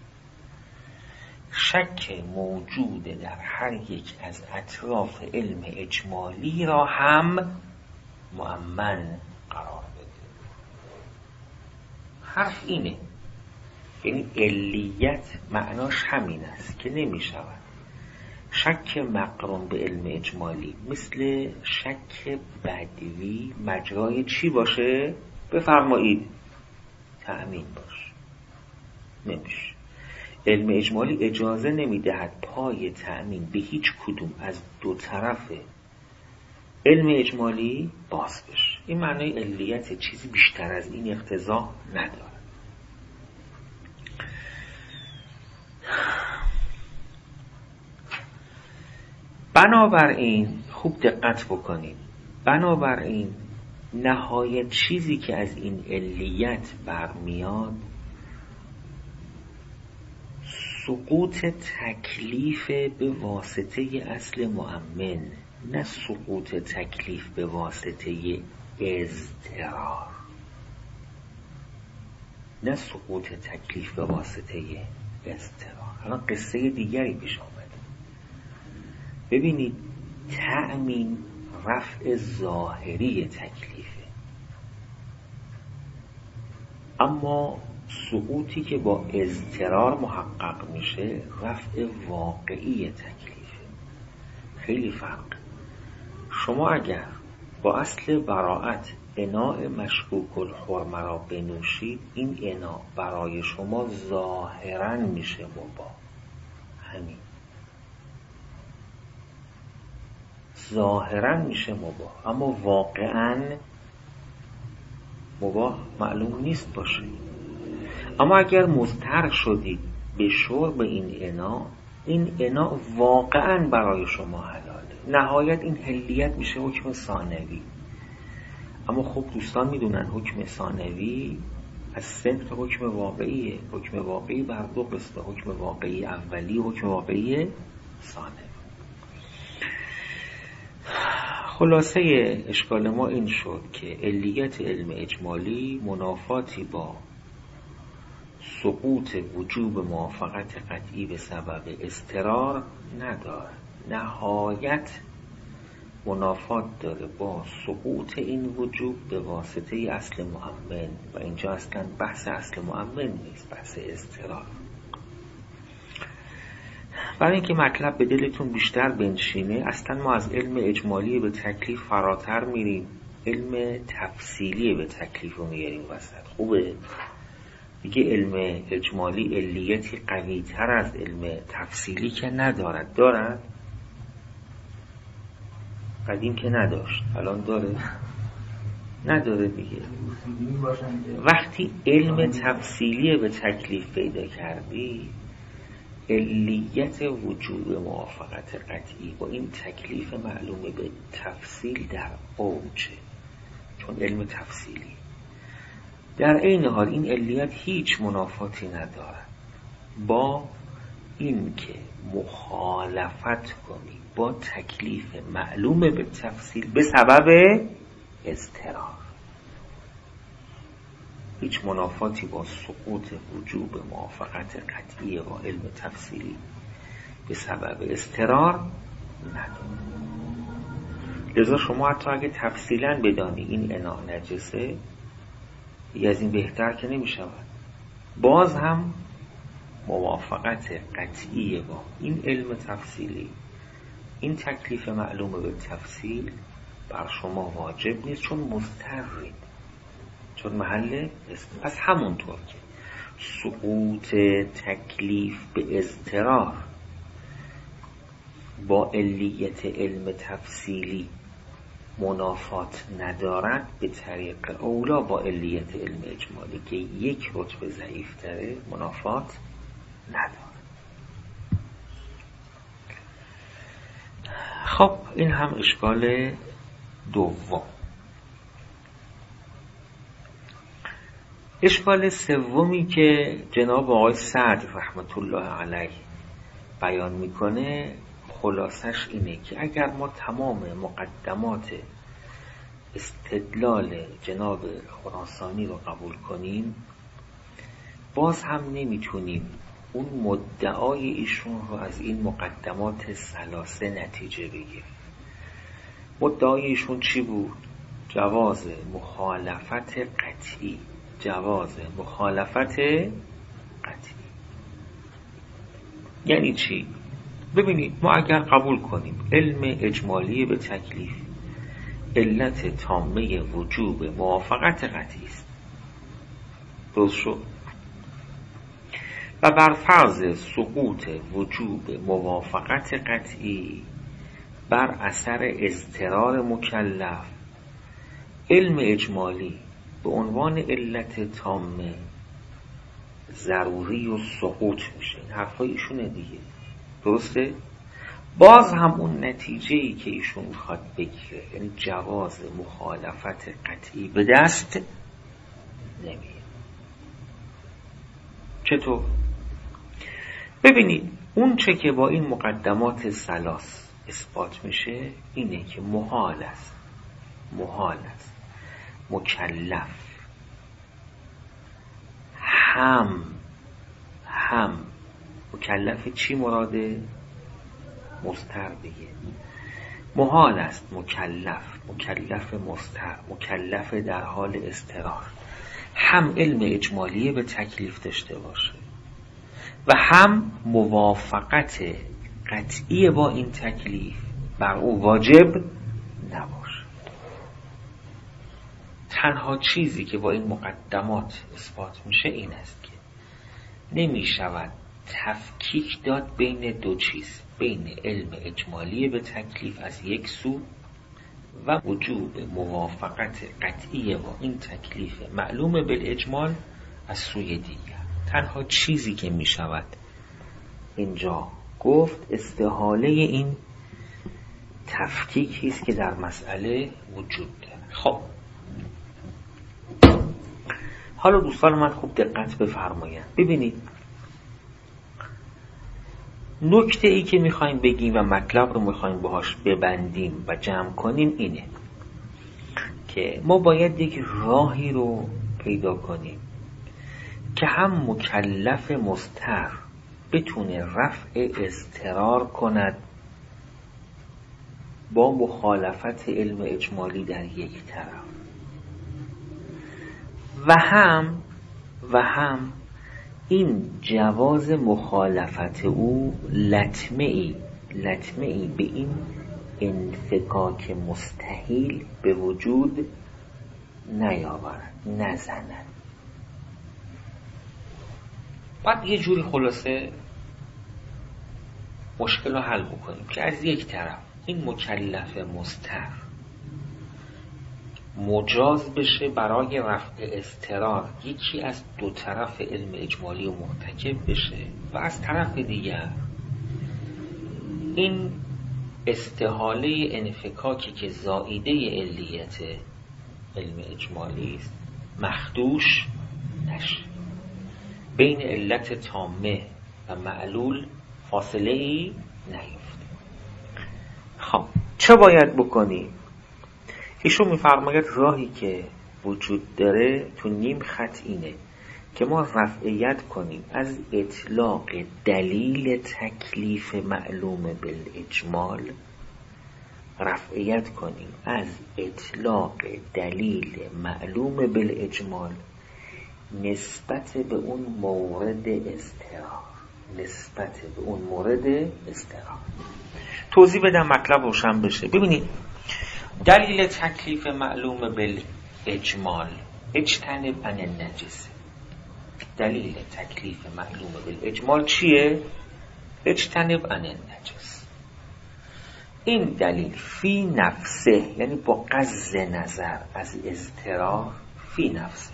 شک موجود در هر یک از اطراف علم اجمالی را هم مؤمن قرار داده. حرف اینه، یعنی علیت معناش همین است که نمی شود شک مقرون به علم اجمالی مثل شک بدوی مجرای چی باشه؟ بفرمایید تأمین باشه. نمیشه. علم اجمالی اجازه نمیدهد پای تأمین به هیچ کدوم از دو طرف علم اجمالی باز بشه. این معنای علیت، چیزی بیشتر از این اقتضا نداره. بنابراین خوب دقت بکنید، بنابراین نهایت چیزی که از این علیت برمیاد سقوط تکلیف به واسطه اصل مؤمن، نه سقوط تکلیف به واسطه اضطرار، نه سقوط تکلیف به واسطه اضطرار. الان قصه دیگری پیش آمده. ببینید، تأمین رفع ظاهری تکلیفه، اما سقوطی که با اضطرار محقق میشه رفع واقعی تکلیفه. خیلی فرق. شما اگر با اصل براءت اناء مشکوک الحرمه را بنوشید، این اناء برای شما ظاهراً میشه مباح. همین ظاهراً میشه مباح، اما واقعاً مباح معلوم نیست باشه. اما اگر مضطر شدید به شرب این اناء، این اناء واقعاً برای شما حلاله. نهایت این حلیت میشه حکم ثانوی. اما خب دوستان میدونن حکم ثانوی از صنف حکم واقعیه. حکم واقعی بر دو قسمه، حکم واقعی اولی و حکم واقعی ثانوی. خلاصه اشکال ما این شد که علیت علم اجمالی منافاتی با سقوط وجوب موافقت قطعی به سبب اضطرار نداره، نهایت منافات داره با سقوط این وجوب به واسطه اصل مؤمن، و اینجا اصلا بحث اصل مؤمن نیست، بحث اضطرار. برای اینکه مطلب به دلتون بیشتر بنشینه، اصلا ما از علم اجمالی به تکلیف فراتر میریم، علم تفصیلی به تکلیف رو میاریم وسط. خوبه؟ دیگه علم اجمالی علیتی قوی تر از علم تفصیلی که ندارد. دارد؟ قدیم که نداشت، الان داره؟ نداره دیگه. وقتی علم تفصیلی به تکلیف پیدا کردی، علیت وجود موافقت قطعی با این تکلیف معلومه به تفصیل در اوجه، چون علم تفصیلی. در این حال این علیت هیچ منافاتی ندارد با این که مخالفت کنی با تکلیف معلومه به تفصیل به سبب اضطرار. هیچ منافاتی با سقوط وجوب موافقت قطعی با علم تفصیلی به سبب اضطرار نداره. لذا شما حتی اگه تفصیلا بدانی این اناء نجسه، یه از این بهتر که نمی شود، باز هم موافقت قطعی با این علم تفصیلی، این تکلیف معلومه به تفصیل بر شما واجب نیست، چون مضطرید، چون محل است. پس همونطور که سقوط تکلیف به اضطرار با علیت علم تفصیلی منافات ندارد، به طریق اولا با علیت علم اجمالی که یک رتبه ضعیف تره منافات ندارد. خب این هم اشکال دوم. اشکال سومی که جناب آقای سعد رحمت الله علیه بیان میکنه، خلاصش اینه که اگر ما تمام مقدمات استدلال جناب خراسانی رو قبول کنیم، باز هم نمیتونیم اون مدعای ایشون رو از این مقدمات ثلاثه نتیجه بگیریم. مدعای ایشون چی بود؟ جواز مخالفت قطعی. جواز مخالفت قطعی یعنی چی؟ ببینید، ما اگر قبول کنیم علم اجمالی به تکلیف علت تامه وجوب موافقت قطعی است، درست شد، و بر فرض سقوط وجوب موافقت قطعی بر اثر اضطرار مکلف، علم اجمالی به عنوان علت تامه ضروری و سقوط میشه. این حرفای ایشونه دیگه، درسته؟ باز هم اون نتیجه‌ای که ایشون میخواد بگیره، یعنی جواز مخالفت قطعی، به دست نمیاد. چطور؟ ببینید، اون چه که با این مقدمات ثلاث اثبات میشه اینه که محال است محال است مکلف هم هم مکلف چی مراده؟ مضطر دیگه. محال است مکلف مکلف مضطر مکلف در حال اضطرار هم علم اجمالی به تکلیف داشته باشه و هم موافقت قطعی با این تکلیف بر او واجب نباشه. تنها چیزی که با این مقدمات اثبات میشه این است که نمی شود تفکیک داد بین دو چیز، بین علم اجمالی به تکلیف از یک سو و وجوب موافقت قطعی با این تکلیف معلوم بالاجمال از سوی دیگر. تنها چیزی که می شود اینجا گفت استحاله این تفکیکی است که در مسئله وجود داره. خب حالا دوستان من خوب دقت بفرمایید. ببینید، نکته ای که میخوایم بگیم و مطلب رو میخوایم باهاش ببندیم و جمع کنیم اینه که ما باید یک راهی رو پیدا کنیم که هم مکلف مضطر بتونه رفع اضطرار کند با مخالفت علم اجمالی در یک طرف، و هم و هم این جواز مخالفت او لطمه ای لطمه ای به این انفکاک مستحیل به وجود نیاورد، نزند. باید یه جوری خلاصه مشکل رو حل بکنیم که از یک طرف این مکلف مضطر مجاز بشه برای رفع اضطرار یکی از دو طرف علم اجمالی و مرتکب بشه، و از طرف دیگر این استحاله انفکاکی که زائیده علیت علم اجمالی است مخدوش نشه. بین علت تامه و معلول فاصله ای نیفته. خب چه باید بکنی؟ ایشون میفرماید راهی که وجود داره تو نیم خط اینه که ما رفعیت کنیم از اطلاق دلیل تکلیف معلوم بالاجمال، رفعیت کنیم از اطلاق دلیل معلوم بالاجمال نسبت به اون مورد اضطرار، نسبت به اون مورد اضطرار. توضیح بدم مطلب روشن بشه. ببینید دلیل تکلیف معلوم بالاجمال اجتنب عن النجس. دلیل تکلیف معلوم بالاجمال چیه؟ اجتنب عن النجس. این دلیل فی نفسه، یعنی با غض نظر از اضطرار، فی نفسه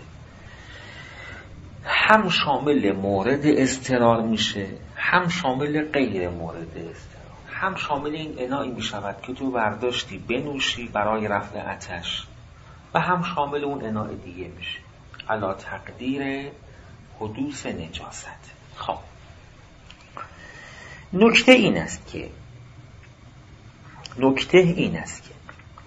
هم شامل مورد اضطرار میشه، هم شامل غیر مورد اضطرار، هم شامل این اناعی میشود که تو برداشتی بنوشی برای رفع عطش، و هم شامل اون اناع دیگه میشه علا تقدیر حدوث نجاست. خب نکته این است که نکته این است که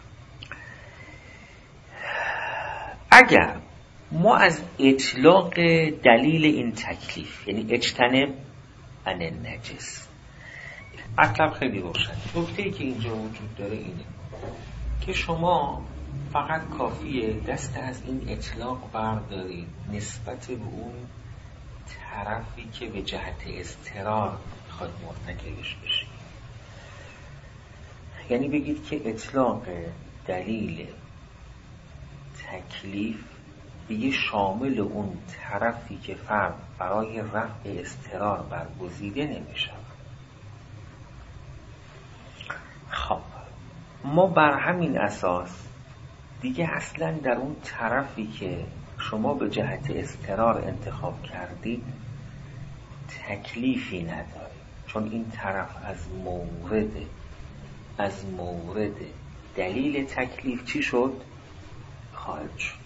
اگر ما از اطلاق دلیل این تکلیف، یعنی اجتنب عن النجس، مطلب خیلی روشن. نکته‌ای که اینجا وجود داره اینه که شما فقط کافیه دست از این اطلاق بردارید نسبت به اون طرفی که به جهت اضطرار خواهد مرتکبش بشید. یعنی بگید که اطلاق دلیل تکلیف دیگه شامل اون طرفی که فرد برای رفع اضطرار برگزیده نمیشه. خب ما بر همین اساس دیگه اصلا در اون طرفی که شما به جهت اضطرار انتخاب کردید تکلیفی ندارید، چون این طرف از مورد از مورد دلیل تکلیف چی شد؟ خارج شد.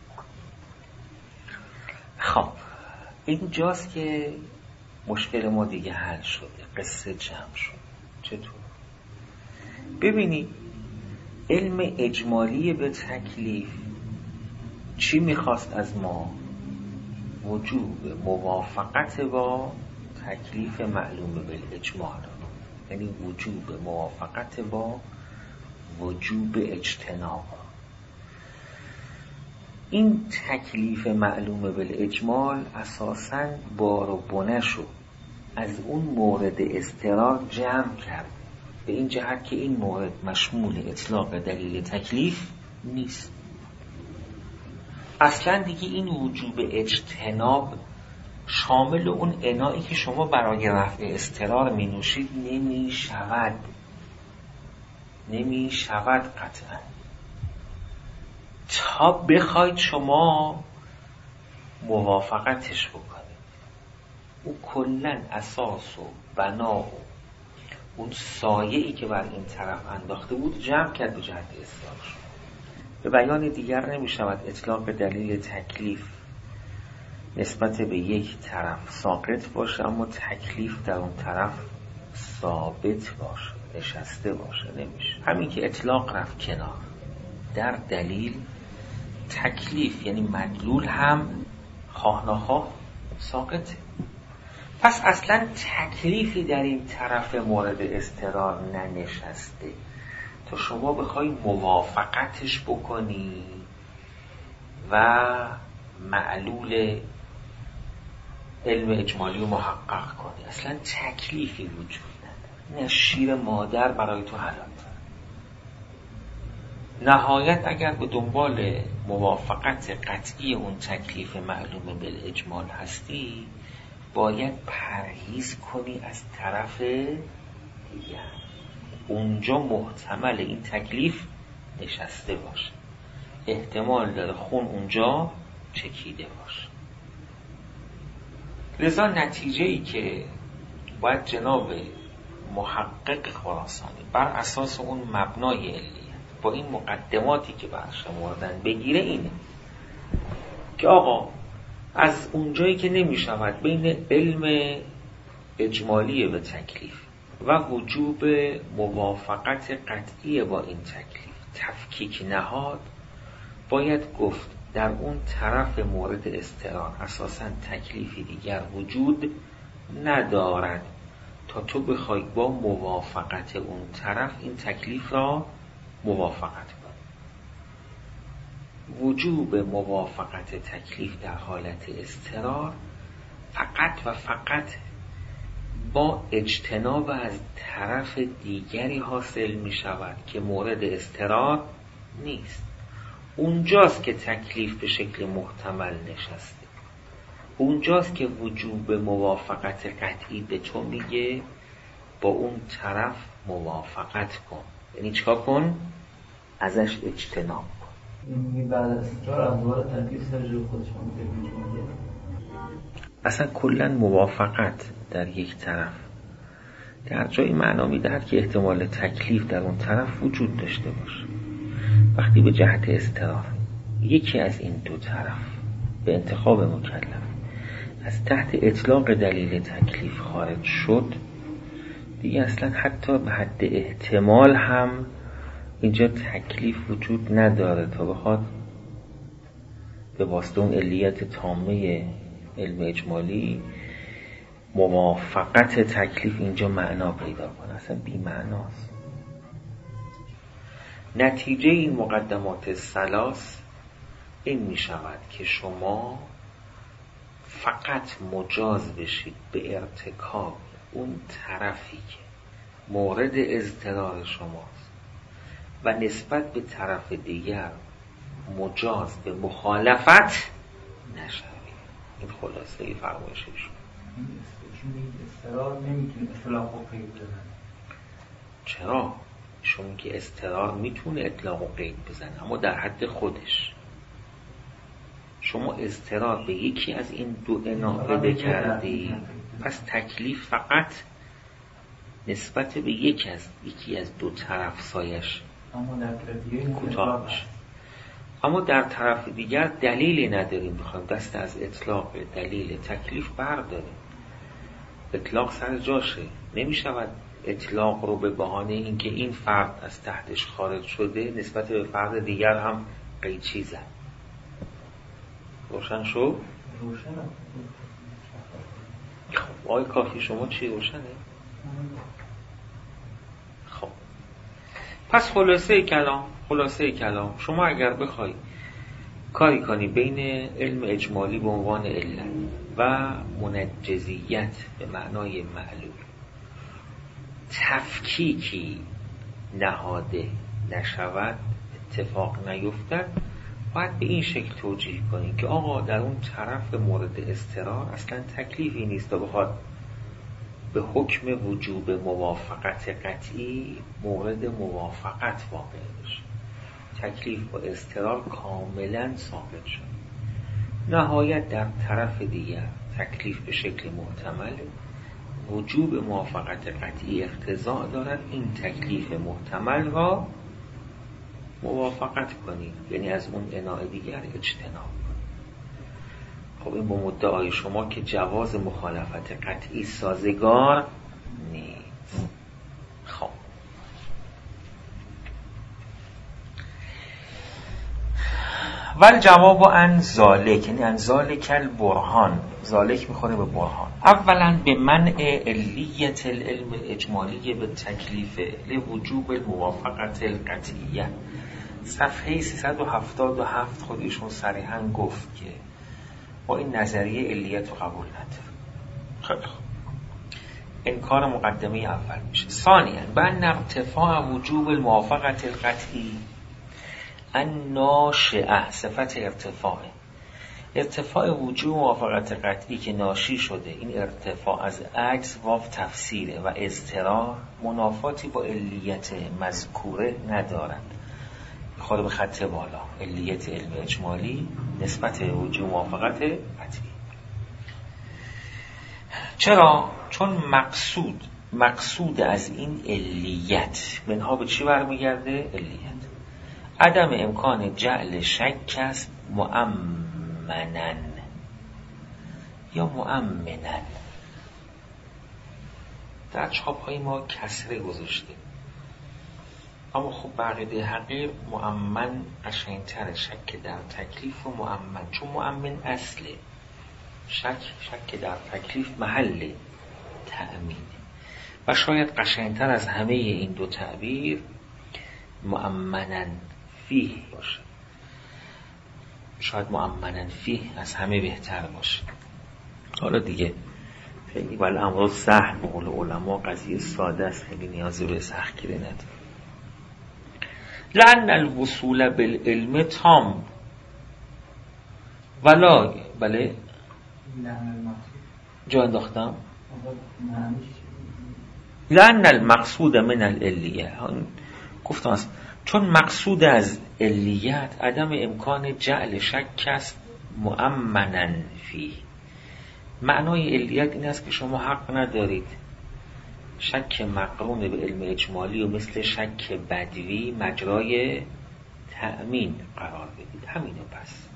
خب اینجاست که مشکل ما دیگه حل شده، قصه جمع شد. چطور؟ ببینید علم اجمالی به تکلیف چی میخواست از ما؟ وجوب موافقت با تکلیف معلوم بالاجمال، یعنی وجوب موافقت با وجوب اجتناب. این تکلیف معلوم بالاجمال اساساً بار و بنشو از اون مورد اضطرار جمع کرد، به این جهت که این مورد مشمول اطلاق دلیل تکلیف نیست. اصلا دیگه این وجوب اجتناب شامل اون انائی که شما برای رفع اضطرار می نوشید نمی شود نمی شود قطعا، تا بخواید شما موافقتش بکنید. او کلن اساس و بنا و اون سایه‌ای که بر این طرف انداخته بود جمع کرد به جهت اصلاح شد. به بیان دیگر نمی شود اطلاق دلیل تکلیف نسبت به یک طرف ساقط باشه اما تکلیف در اون طرف ثابت باشه، نشسته باشه. نمیشه. همین که اطلاق رفت کنار در دلیل تکلیف یعنی مدلول هم خواه نخواه ساقطه. پس اصلا تکلیفی در این طرف مورد اضطرار ننشسته تا شما بخوای موافقتش بکنی و معلول علم اجمالی رو محقق کنی، اصلا تکلیفی وجود نداره، این شیر مادر برای تو حلال. نهایت اگر به دنبال موافقت قطعی اون تکلیف معلومه بالاجمال هستی، باید پرهیز کنی از طرف دیگر، اونجا محتمل این تکلیف نشسته باشه، احتمال داره خون اونجا چکیده باشه. لذا نتیجه ای که باید جناب محقق خراسانی بر اساس اون مبنای علیت با این مقدماتی که برشمردن بگیره اینه که آقا از اونجایی که نمی شود بین علم اجمالی به تکلیف و وجوب موافقت قطعی با این تکلیف تفکیک نهاد، باید گفت در اون طرف مورد اضطرار اساساً تکلیفی دیگر وجود ندارد تا تو بخوای با موافقت اون طرف این تکلیف را موافقت کن. وجوب موافقت تکلیف در حالت اضطرار فقط و فقط با اجتناب از طرف دیگری حاصل می شود که مورد اضطرار نیست. اونجاست که تکلیف به شکل محتمل نشسته، اونجاست که وجوب موافقت قطعی به تو میگه با اون طرف موافقت کن. یعنی چیکار کن؟ ازش اجتناب کن. این بعد از اصرار از دوباره تکلیف سر جو خودشون میگه. اصلا کلا موافقت در یک طرف در جای معنا میدهد که احتمال تکلیف در اون طرف وجود داشته باشه. وقتی به جهت اضطرار یکی از این دو طرف به انتخاب مکلف از تحت اطلاق دلیل تکلیف خارج شد، دیگه اصلا حتی به حد احتمال هم اینجا تکلیف وجود نداره تا بخواد به واسطه اون علیت تامه علم اجمالی موافقت تکلیف اینجا معنا پیدا کنه. اصلا بی معناست. نتیجه این مقدمات ثلاث این می شود که شما فقط مجاز بشید به ارتکاب اون طرفی که مورد اضطرار شماست و نسبت به طرف دیگر مجاز به مخالفت نشوید. این خلاصه فرمایششون. اضطرار نمیتونه اطلاق و قید بزنه. چرا؟ چون که اضطرار میتونه اطلاق و قید بزنه، اما در حد خودش. شما اضطرار به یکی از این دو انابه کردی، پس تکلیف فقط نسبت به یکی از یکی از دو طرف سایش کوتاه میشه. اما در طرف دیگر دلیلی نداریم بخوایم دست از اطلاق دلیل تکلیف برداریم. اطلاق سر جاشه. نمیشود اطلاق رو به بهانه اینکه این فرد از تحتش خارج شده نسبت به فرد دیگر هم قیچی زد. روشن شو؟ روشنه. خب آقای کافی شما چی روشنه؟ خب پس خلاصه کلام خلاصه کلام شما اگر بخوای کاری کنی بین علم اجمالی به عنوان علت و منجزیت به معنای معلول تفکیکی نهاده نشود، اتفاق نیفتد، باید به این شکل توجیه کنی که آقا در اون طرف مورد اضطرار اصلا تکلیفی نیست تا بخواد به حکم وجوب موافقت قطعی مورد موافقت واقع بشه. تکلیف با اضطرار کاملا ثابت شد. نهایت در طرف دیگر تکلیف به شکل محتمل وجوب موافقت قطعی اقتضا دارد این تکلیف محتمل را موافقت کنید، یعنی از اون اناء دیگر اجتناب. خب این با مدعای شما که جواز مخالفت قطعی سازگار نیست. خب ول جواب ان ذالک، یعنی ان ذالک البرهان، ذالک میخوره به برهان. اولا به منع علیت العلم اجمالی به تکلیف لوجوب الموافقت القطعیه. صفحه سیصد و هفتاد و هفت خودشون صریحا گفت که با این نظریه علیت رو قبول نداره. خیلی خوب. انکار مقدمه اول میشه. ثانیاً بأن ارتفاع وجوب الموافقت القطعی الناشئه، صفت ارتفاع ارتفاع وجوب موافقت قطعی که ناشی شده، این ارتفاع از عجز و تفسیره و اضطرار منافاتی با علیت مذکوره ندارد. خود به خط بالا علیت علم اجمالی نسبت وجوب موافقت قطعی. چرا؟ چون مقصود مقصود از این علیت منها به چی برمیگرده؟ علیت عدم امکان جعل شک است مؤمنن یا مؤمنن. در چاپ های ما کسره گذاشته، اما خب بقیده حقیر مؤمن قشنگتره. شک در تکلیف و مؤمن، چون مؤمن اصله، شک شک در تکلیف محل تأمینه و شاید قشنگتر از همه این دو تعبیر مؤمنن فیه باشه. شاید مؤمنن فیه از همه بهتر باشه. حالا دیگه خیلی ولی امروز سهل به قول علما قضیه ساده است، خیلی نیازی به سختگیری نداره. لأن الوصول بالعلم تام ولا بله جا انداختم لأن المقصود من العلیه، گفتم است چون مقصود از علیت عدم امکان جعل شک است مؤمناً فی. معنای علیت این است که شما حق ندارید شک مقرون به علم اجمالی و مثل شک بدوی مجرای تأمین قرار بدید. همینو پس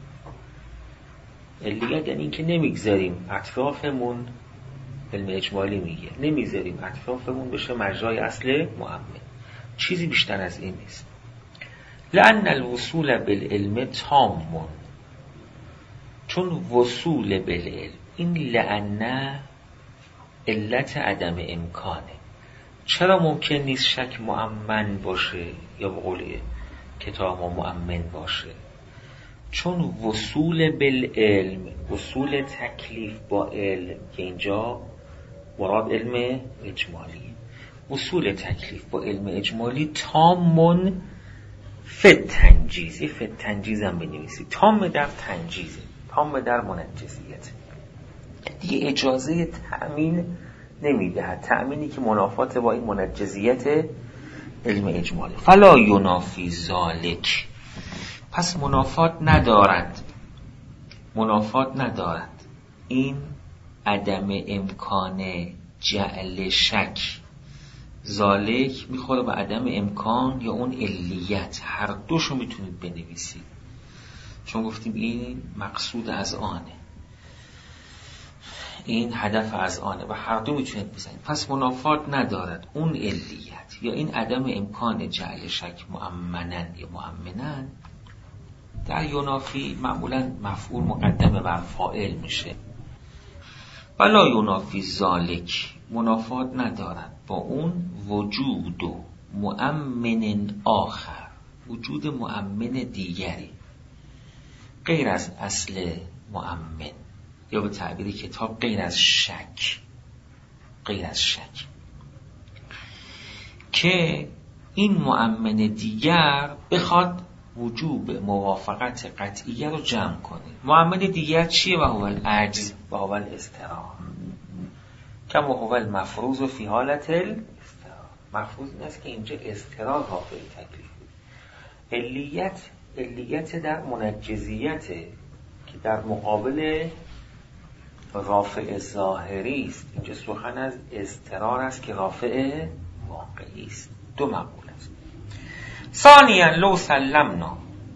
علیت یعنی این که نمیگذاریم اطرافمون، علم اجمالی میگه نمیذاریم اطرافمون بشه مجرای اصل مؤمن، چیزی بیشتر از این نیست. لأن الوصول بالعلم تام، چون وصول بالعلم، این لأنه علت عدم امکانه. چرا ممکن نیست شک مؤمن باشه یا به قول کتاب ما مؤمن باشه؟ چون وصول بالعلم، وصول تکلیف با علم که اینجا مراد علم اجمالی، وصول تکلیف با علم اجمالی تامون فت تنجیز، یه فت تنجیز هم بنویسی، تام در تنجیزه، تام در منجزیت، دیگه اجازه تأمین نمیدهد، تأمینی که منافات با این منجزیت علم اجمالی. فلا ینافی ذالک، پس منافات ندارد منافات ندارد این عدم امکان جعل شک. ذالک میخوره به عدم امکان یا اون علیت، هر دوشو میتونید بنویسید، چون گفتیم این مقصود از آنه، این هدف از آنه و هر دو میتونید بزنید. پس منافات ندارد اون علیت یا این عدم امکان جعل شک مؤمنن یا مؤمنن. در ینافی معمولا مفعول مقدم بر فاعل میشه. ولا ینافی ذالک، منافات ندارد با اون وجود و مؤمن آخر، وجود مؤمن دیگری غیر از اصل مؤمن، یا به تعبیر کتاب غیر از شک، غیر از شک که این مؤمن دیگر بخواد وجوب موافقت قطعیه رو جمع کنه. مؤمن دیگر چیه؟ و هو العجز و هو الاضطرار، کما هو المفروض فی حالت الاضطرار. مفروض این است که اینجا اضطرار رافع تکلیف بود. علیت علیت در منجزیت که در مقابل رافع ظاهری است. اینجا سخن از اضطرار است که رافع واقعی است. دو مقوله است. ثانیاً لو سلمنا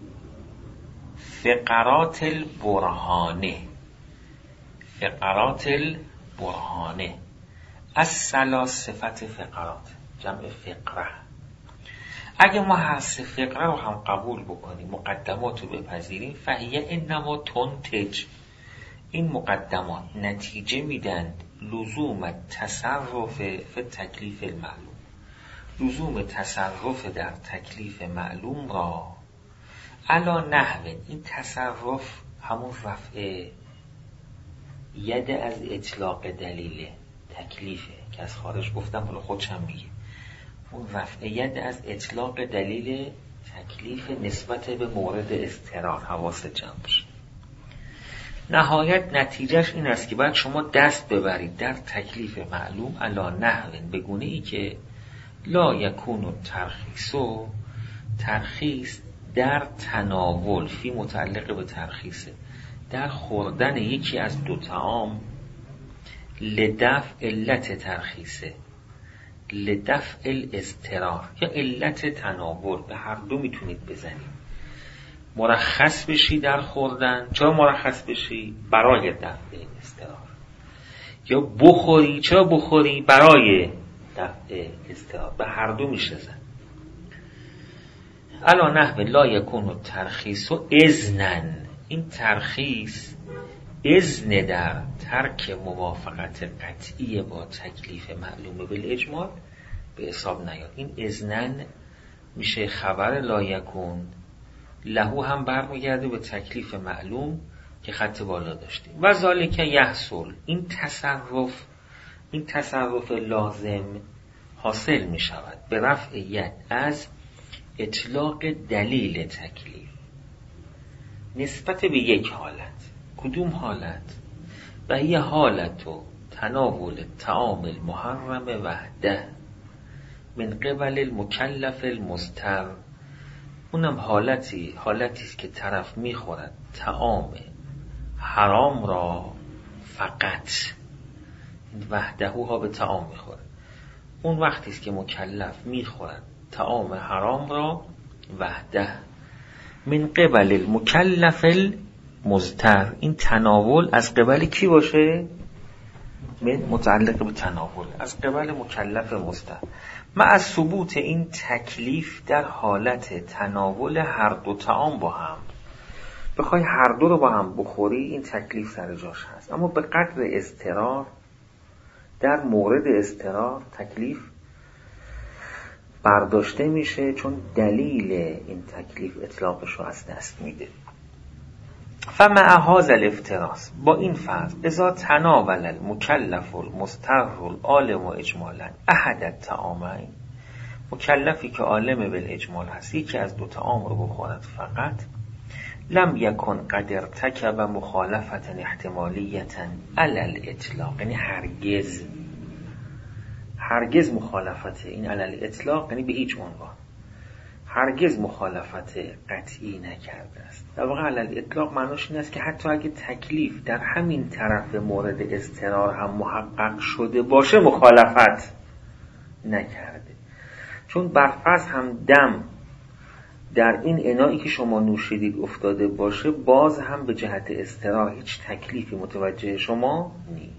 فقرات البرهانه، فقرات البرهانه از ثلاث صفت فقرات، جمع فقره. اگه ما هر سه فقره رو هم قبول بکنیم، مقدمات رو بپذیریم، فهیه انما تنتج، این مقدمات نتیجه میدند لزوم تصرف فی تکلیف المعلوم، لزوم تصرف در تکلیف معلوم را علا نحو، این تصرف همون رفع ید از اطلاق دلیل تکلیفه که از خارج گفتم، حالا خودشم میگه اون رفع ید از اطلاق دلیل تکلیف نسبت به مورد اضطرار. حواست جمع بشه. نهایت نتیجهش این است که باید شما دست ببرید در تکلیف معلوم علا نحوین، به گونه ای که لا یکون ترخیص و ترخیص در تناول، فی متعلق به ترخیصه، در خوردن یکی از دو طعام، لدفع علت ترخیصه، لدفع الاضطرار یا علت تناول، به هر دو میتونید بزنید. مرخص بشی در خوردن، چرا مرخص بشی؟ برای دفع اضطرار. یا بخوری، چرا بخوری؟ برای دفع اضطرار. به هر دو میشه زن. علا نحو لا یکون ترخیص و اذنن، این ترخیص اذن در ترک موافقت قطعی با تکلیف معلوم بالاجمال به حساب نیاد. این اذنن میشه خبر لا یکون، لهو هم برمیگرده به تکلیف معلوم که خط بالا داشتیم. و ذالک یحصل، این تصرف این تصرف لازم حاصل می شود به رفع ید از اطلاق دلیل تکلیف نسبت به یک حالت. کدوم حالت؟ و یه حالت و تناول طعام المحرم وحده من قبل المکلف المضطر، اونم حالتی حالتی است که طرف میخورد طعام حرام را فقط، وحدهو ها به طعام میخورد. اون وقتی است که مکلف میخورد طعام حرام را وحده من قبل المکلف المضطر، این تناول از قبل کی باشه؟ من متعلق به تناول، از قبل مکلف مضطر، مع ثبوت این تکلیف در حالت تناول هر دو طعام با هم. بخوای هر دو رو با هم بخوری این تکلیف سر جاش هست، اما به قدر اضطرار، در مورد اضطرار تکلیف برداشته میشه، چون دلیل این تکلیف اطلاقش رو از دست میده. فمع هذا الافتراس، با این فرض، اذا تناول المکلف المضطر العالم اجمالا احد الطعامین، مکلفی که عالم بالاجمال هست یکی از دو طعام رو بخورد فقط، لم یکن قد ارتکب مخالفتا احتمالیتا علی الاطلاق، یعنی هرگز هرگز مخالفت این علی الاطلاق یعنی به هیچ عنوان هرگز مخالفت قطعی نکرده است. در واقع علی الاطلاق معناش این است که حتی اگه تکلیف در همین طرف مورد اضطرار هم محقق شده باشه مخالفت نکرده، چون برفرض هم دم در این انایی که شما نوشیدید افتاده باشه، باز هم به جهت اضطرار هیچ تکلیفی متوجه شما نیست.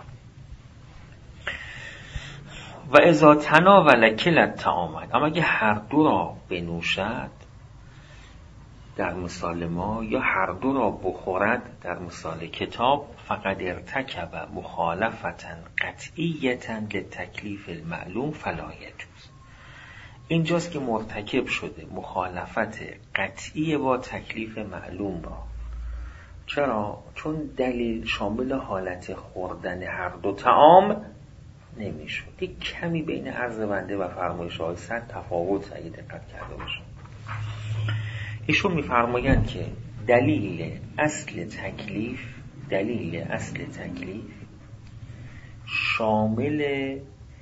و اذا تناول کلا الطعام، اما اگه هر دو را بنوشد در مثال ما، یا هر دو را بخورد در مثال کتاب، فقد ارتکب مخالفتا قطعیتا لتکلیف المعلوم فلا یجوز، اینجاست که مرتکب شده مخالفت قطعی با تکلیف معلوم را. چرا؟ چون دلیل شامل حالت خوردن هر دو طعام نمیشد. یک کمی بین عرض بنده و فرمایش آقای صدر تفاوت اگه دقت کرده باشم. ایشون میفرمایند که دلیل اصل تکلیف دلیل اصل تکلیف شامل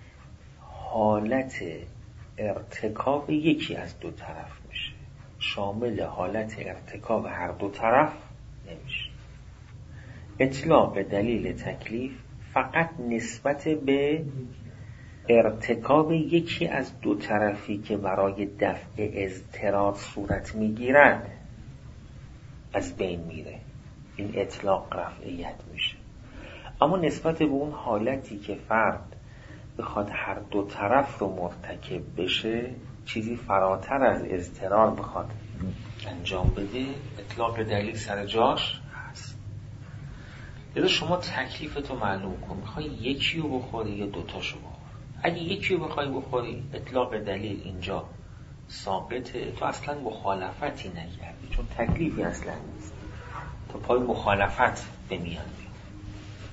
حالت ارتکاب یکی از دو طرف میشه، شامل حالت ارتکاب هر دو طرف نمیشه. اطلاق دلیل تکلیف فقط نسبت به ارتکاب یکی از دو طرفی که برای دفع اضطرار صورت میگیرد از بین میره، این اطلاق رفعیت میشه. اما نسبت به اون حالتی که فرد بخواد هر دو طرف رو مرتکب بشه، چیزی فراتر از اضطرار بخواد انجام بده، اطلاق دلیل سر جاش هست. لذا شما تکلیفتو معلوم کن، میخوای یکی رو بخوری یا دوتاشو بخوری. اگه یکی رو بخوای بخوری اطلاق دلیل اینجا ساقطه، تو اصلا مخالفتی نکردی، چون تکلیفی اصلا نیست، تو پای مخالفت به میان.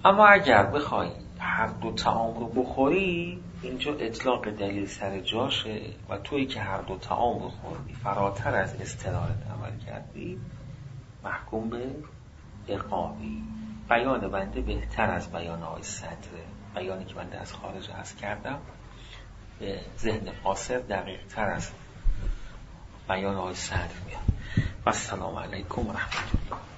اما اگر بخوای هر دو طعام رو بخوری، اینجا اطلاق دلیل سر جاشه و تویی که هر دو طعام رو خوردی فراتر از استراحت عمل کردی، محکوم به عقابی. بیان بنده بهتر از بیان آقای صدره. بیانی که بنده از خارج عرض کردم به ذهن قاصر دقیق تر از بیان آقای صدر میاد. و السلام علیکم و رحمت الله.